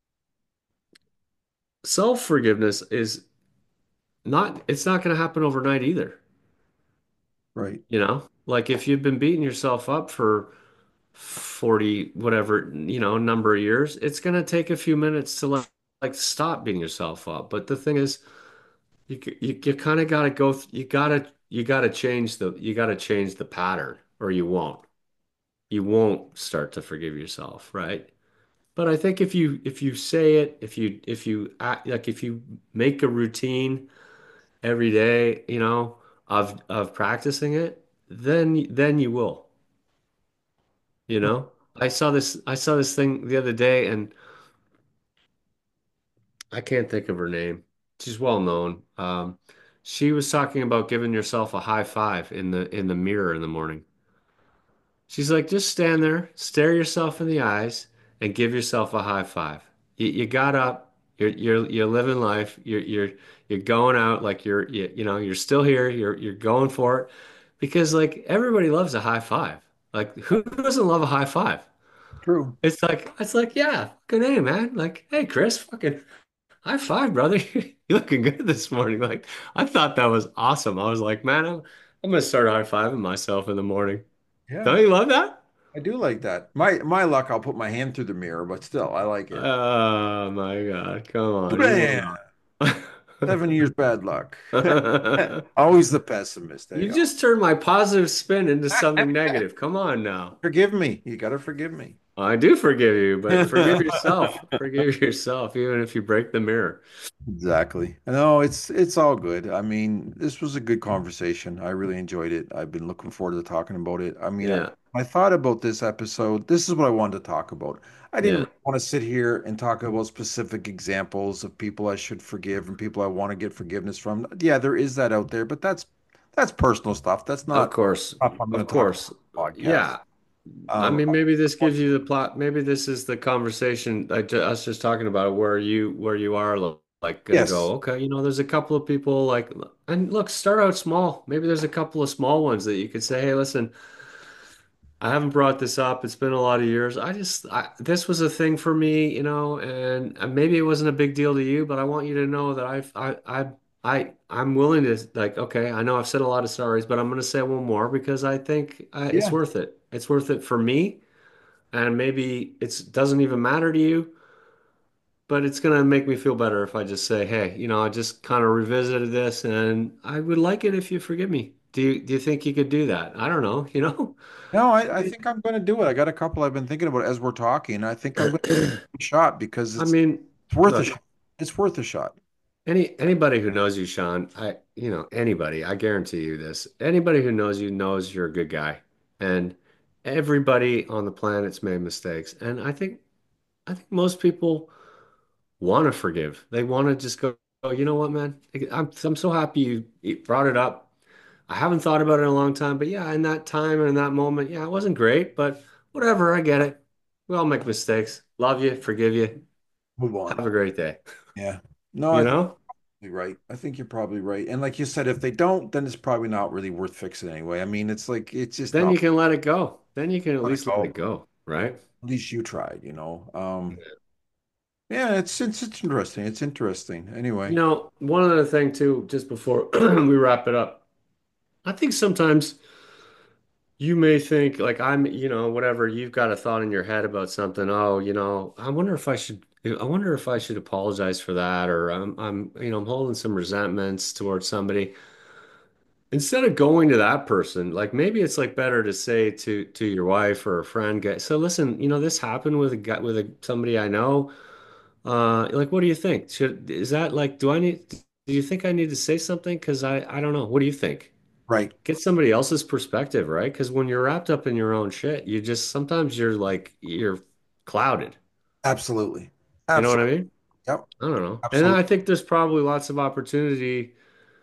self-forgiveness is not, it's not going to happen overnight either. Right. You know, like if you've been beating yourself up for forty, whatever, you know, number of years, it's going to take a few minutes to like, like stop beating yourself up. But the thing is, you you, you kind of got to go, th- you got to, you got to change the, you got to change the pattern or you won't. You won't start to forgive yourself, right? But I think if you if you say it, if you if you act like if you make a routine every day, you know, of of practicing it, then then you will, you know? I saw this I saw this thing the other day and I can't think of her name. She's well known. Um, she was talking about giving yourself a high five in the in the mirror in the morning. She's like, just stand there, stare yourself in the eyes, and give yourself a high five. You, you got up, you're you're you're living life, you're you're you're going out like you're you, you know you're still here, you're you're going for it, because like everybody loves a high five. Like who doesn't love a high five? True. It's like it's like yeah, good name, man. Like hey, Chris, fucking high five, brother. You're looking good this morning. Like I thought that was awesome. I was like, man, I'm I'm gonna start high fiving myself in the morning. Yeah. Don't you love that? I do like that. My my luck, I'll put my hand through the mirror, but still, I like it. Oh my God. Come on. You Bam! will Seven years bad luck. not. Always the pessimist, You eh? just turned my positive spin into something negative. Come on now. Forgive me. You gotta forgive me. I do forgive you, but forgive yourself. Forgive yourself, even if you break the mirror. Exactly. No, it's it's all good. I mean, this was a good conversation. I really enjoyed it. I've been looking forward to talking about it. I mean, I Yeah. I thought about this episode. This is what I wanted to talk about. I didn't Yeah. really want to sit here and talk about specific examples of people I should forgive and people I want to get forgiveness from. Yeah, there is that out there, but that's that's personal stuff. That's Of not course. stuff I'm going Of to talk course. about on the podcast. Yeah. I Um, mean, maybe this gives you the plot. Maybe this is the conversation, like ju- us just talking about it, where you where you are lo- like gonna yes. go, okay, you know, there's a couple of people like, and look, start out small. Maybe there's a couple of small ones that you could say, hey, listen, I haven't brought this up. It's been a lot of years. I just, I, this was a thing for me, you know, and, and maybe it wasn't a big deal to you, but I want you to know that I've, I, I, I, I'm willing to like, okay, I know I've said a lot of sorries, but I'm gonna say one more because I think uh, it's Yeah. worth it. It's worth it for me and maybe it doesn't even matter to you, but it's gonna make me feel better if I just say, "Hey, you know, I just kind of revisited this, and I would like it if you forgive me." Do you do you think you could do that? I don't know, you know? No, I, I think I'm going to do it. I got a couple I've been thinking about as we're talking. I think I'm going to give it a shot because I it's mean, it's worth a look, shot. It's worth a shot. any anybody who knows you, Sean, I you know, anybody, I guarantee you this. Anybody who knows you knows you're a good guy, and everybody on the planet's made mistakes, and I think I think most people want to forgive. They want to just go. you know what, man? I'm I'm so happy you you brought it up. I haven't thought about it in a long time, but yeah, in that time and in that moment, yeah, it wasn't great, but whatever, I get it. We all make mistakes. Love you, forgive you. Move on. Have a great day. Yeah. No, I You think know? you're right. I think you're probably right. And like you said, if they don't, then it's probably not really worth fixing anyway. I mean, it's like it's just Then not you can let it go. Then you can at let it least let go. it go, right? At least you tried, you know. Um, yeah, it's it's it's interesting. It's interesting. You Anyway, know, one other thing too, just before we wrap it up, I think sometimes you may think like I'm, you know, whatever, you've got a thought in your head about something. Oh, you know, I wonder if I should, I wonder if I should apologize for that, or I'm, I'm, you know, I'm holding some resentments towards somebody. Instead of going to that person, like maybe it's like better to say to to your wife or a friend, guy, so listen, you know, this happened with a guy with a somebody I know. Uh, like, what do you think? Should is that like, do I need, do you think I need to say something? Because I, I don't know. What do you think? right. Get somebody else's perspective, right? Because when you're wrapped up in your own shit, you just sometimes you're like you're clouded. Absolutely. You know what I Absolutely. mean? Yep. I don't know. And Absolutely. I think there's probably lots of opportunity,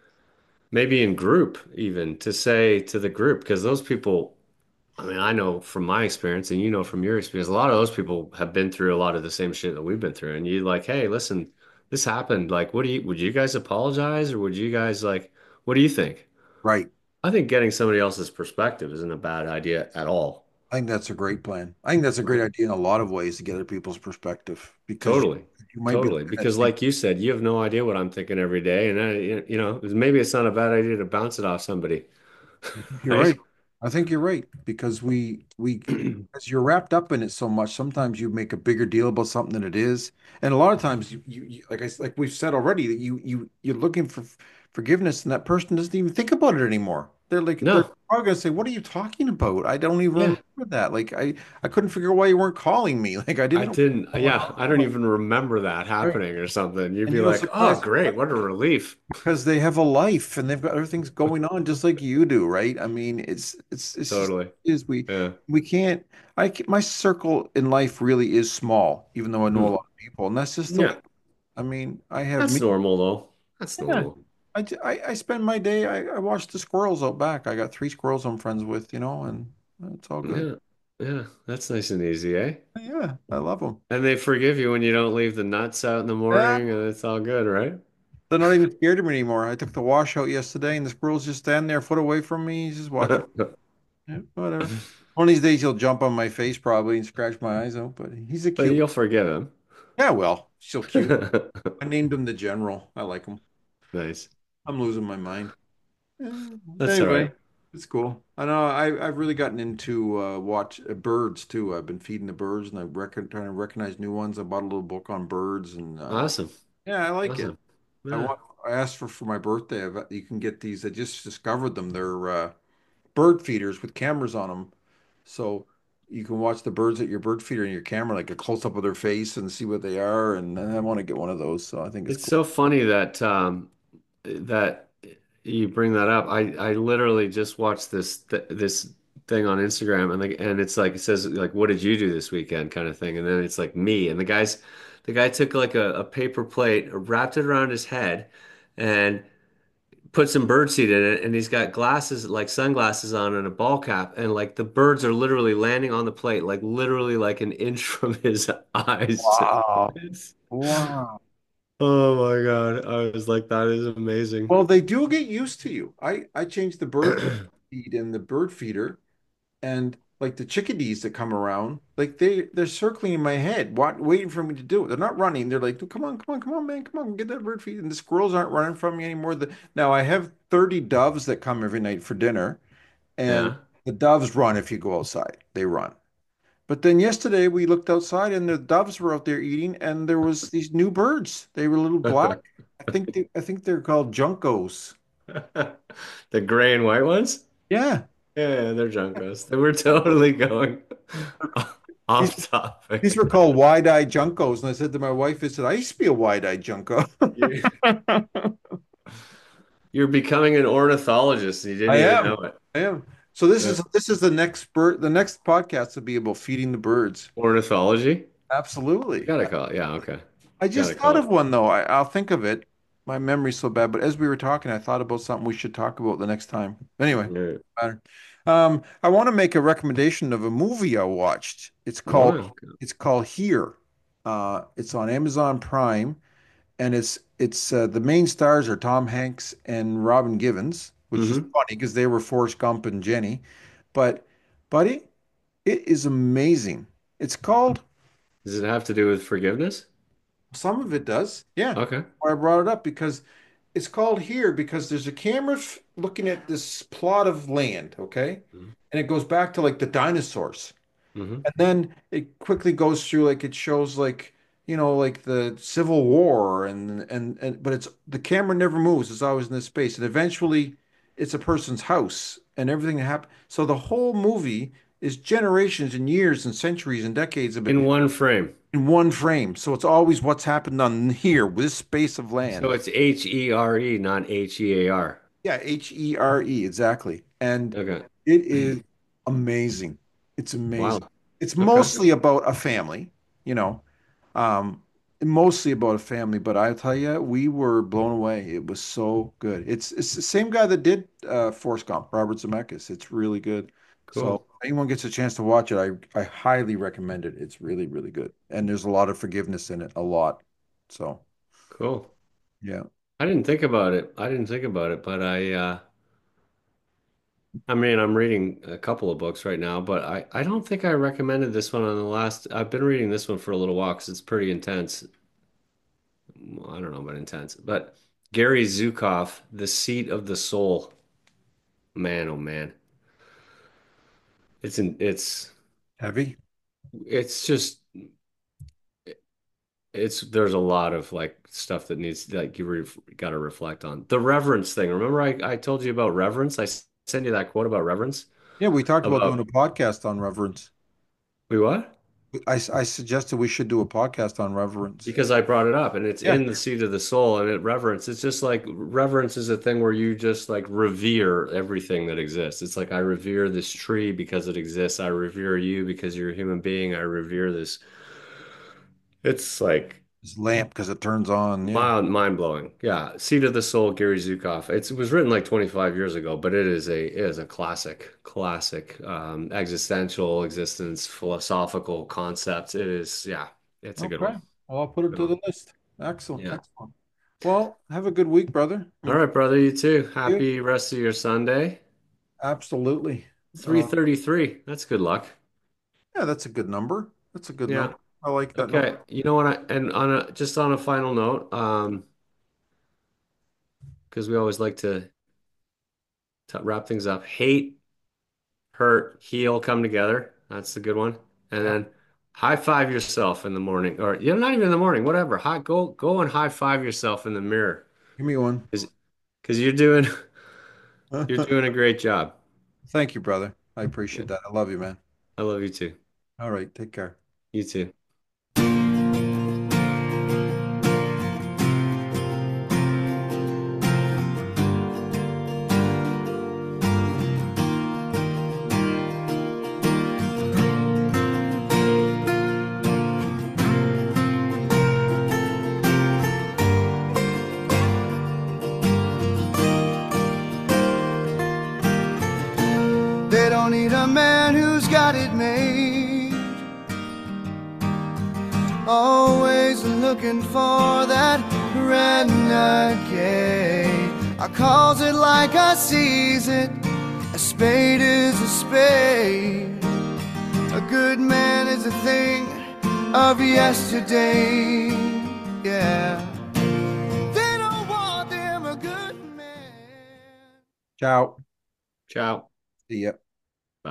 maybe in group even, to say to the group, because those people, I mean, I know from my experience, and you know from your experience, a lot of those people have been through a lot of the same shit that we've been through. And you like, hey, listen, this happened. Like, what do you, would you guys apologize or would you guys like, what do you think? Right. I think getting somebody else's perspective isn't a bad idea at all. I think that's a great plan. I think that's a great Right. idea in a lot of ways to get other people's perspective because you, Totally. you might be Totally. looking at Because things. like you said, you have no idea what I'm thinking every day. And I, you know, maybe it's not a bad idea to bounce it off somebody, You're right? right. I think you're right because we we as you're wrapped up in it so much, sometimes you make a bigger deal about something than it is, and a lot of times you, you, you like I s- like we've said already that you you you're looking for f- forgiveness, and that person doesn't even think about it anymore. They're like they're No. probably gonna say, "What are you talking about? I don't even Yeah. remember that. Like I I couldn't figure out why you weren't calling me. Like I I didn't know didn't, what yeah, I don't was even remember that going on." happening or something. You'd And be you know, like, oh, surprise, great. What a relief. because they have a life and they've got other things going on just like you do, right? I mean, it's it's it's just Totally. is we Yeah. we can't I ca- my circle in life really is small, even though I know a Hmm. lot of people, and that's just the way. Yeah. I mean, I have That's me. normal though. That's Yeah, normal. I, j- I I spend my day. I, I watch the squirrels out back. I got three squirrels I'm friends with, you know, and it's all good. Yeah. Yeah. That's nice and easy, eh? Yeah, I love them. And they forgive you when you don't leave the nuts out in the Yeah, morning and it's all good, right? they're not even scared of me anymore. I took the wash out yesterday, and the squirrel's just standing there, a foot away from me. He's just watching. Yeah, whatever. One of these days he'll jump on my face probably and scratch my eyes out, but he's a But cute. you'll forgive him. Yeah, well, still cute. I named him the General. I like him. Nice. I'm losing my mind. Eh, That's all Anyway, right. it's cool. I know I I've really gotten into uh, watch uh, birds too. I've been feeding the birds and I reckon trying to recognize new ones. I bought a little book on birds and uh, Awesome. yeah, I like it. Awesome. I Yeah. want I asked for for my birthday. I've, you can get these. I just discovered them. They're uh, bird feeders with cameras on them. So you can watch the birds at your bird feeder in your camera, like a close up of their face and see what they are. And I want to get one of those. So I think it's It's cool. so funny that um that you bring that up. I I literally just watched this th this thing on Instagram and like and it's like it says like what did you do this weekend kind of thing and then it's like me and the guys the guy took like a, a paper plate wrapped it around his head and put some birdseed in it and he's got glasses like sunglasses on and a ball cap and like the birds are literally landing on the plate like literally like an inch from his eyes. Wow. It's, Wow. oh my God. I was like, that is amazing. Well, they do get used to you. I I changed the bird feed in the bird feeder, and like the chickadees that come around, like they they're circling in my head, what, waiting for me to do it. They're not running. They're like, come on, come on, come on, man, come on, get that bird feed. And the squirrels aren't running from me anymore. The, now I have thirty doves that come every night for dinner, and Yeah. the doves run if you go outside. They run. But then yesterday we looked outside and the doves were out there eating, and there was these new birds. They were little black. I think they, I think they're called juncos. The gray and white ones? Yeah. Yeah, yeah, they're Junkos. They were totally going These off these were topic. called wide-eyed juncos. And I said to my wife, I said, I used to be a wide-eyed junco. You- You're becoming an ornithologist and you didn't I even know am. it. I am. So this Yeah. is this is the next bird. The next podcast will be about feeding the birds. Ornithology? Absolutely. Gotta call it. Yeah, okay. I Gotta just thought call of it. one though. I, I'll think of it my memory's so bad. But as we were talking, I thought about something we should talk about the next time. Anyway, Yeah. matter. Um, I want to make a recommendation of a movie I watched. It's called Oh, it's called Here. Uh, it's on Amazon Prime, and it's it's uh, the main stars are Tom Hanks and Robin Givens, which is mm-hmm. funny because they were Forrest Gump and Jenny. But, buddy, it is amazing. It's called. Does it have to do with forgiveness? Some of it does. Yeah. Okay. Why I brought it up because it's called Here because there's a camera f looking at this plot of land, okay? And it goes back to like the dinosaurs. Mm-hmm. And then it quickly goes through like it shows like, you know, like the Civil War and and and but it's the camera never moves. It's always in this space. And eventually it's a person's house and everything that happened. So the whole movie is generations and years and centuries and decades of it In one frame. in one frame. So it's always what's happened on here with this space of So land. it's H E R E, not H E A R. Yeah, H E R E, exactly. And Okay. it is amazing. It's Wow. amazing. It's Okay. mostly about a family, you know, um, mostly about a family, but I tell you, we were blown away. It was so good. It's it's the same guy that did uh, Forrest Gump, Robert Zemeckis. It's really good. So Cool. if anyone gets a chance to watch it, I I highly recommend it. It's really, really good. And there's a lot of forgiveness in it, a lot. So Cool. yeah. I didn't think about it. I didn't think about it, but I uh I mean, I'm reading a couple of books right now, but I I don't think I recommended this one on the last. I've been reading this one for a little while because it's pretty intense. Well, I don't know about intense, but Gary Zukav, The Seat of the Soul. Man, oh man. It's in it's Heavy. it's just it's there's a lot of like stuff that needs like you re got to reflect on. The reverence thing. Remember I I told you about reverence? I s- sent you that quote about reverence Yeah, we talked about doing about a podcast on reverence. we what? I, I suggested we should do a podcast on reverence. Because I brought it up and it's Yeah, in the seat of the soul and it reverence. It's just like reverence is a thing where you just like revere everything that exists. It's like I revere this tree because it exists. I revere you because you're a human being. I revere this. It's like this lamp because it turns on. Yeah. mind mind blowing. Yeah, Seat of the Soul, Gary Zukav. It's, it was written like twenty-five years ago, but it is a it is a classic, classic um, existential existence philosophical concept. It is, yeah, it's a good Okay. one. Well, I'll put it Good to one. the list. Excellent. Yeah. Excellent. Well, have a good week, brother. All Mm, right, brother, you too. you. Happy rest of your Sunday. Absolutely. Uh, three thirty-three. That's good luck. yeah, that's a good number. That's a good Yeah. number. I like that Okay. number. You know what? I, and on a just on a final note, um, because we always like to, to wrap things up. Hate, hurt, heal, come together. That's the good one. And Yeah. then high five yourself in the morning, or you know, not even in the morning, whatever. High, go go and high five yourself in the mirror, Give me one. because because you're doing you're doing a great job. Thank you, brother. I Yeah. appreciate that. I love you, man. I love you too. All right. Take care. You too. They don't need a man who's got it made. Always looking for that renegade. I calls it like I sees it. A spade is a spade. A good man is a thing of yesterday. Yeah. They don't want them a good man. Ciao. Ciao. See ya.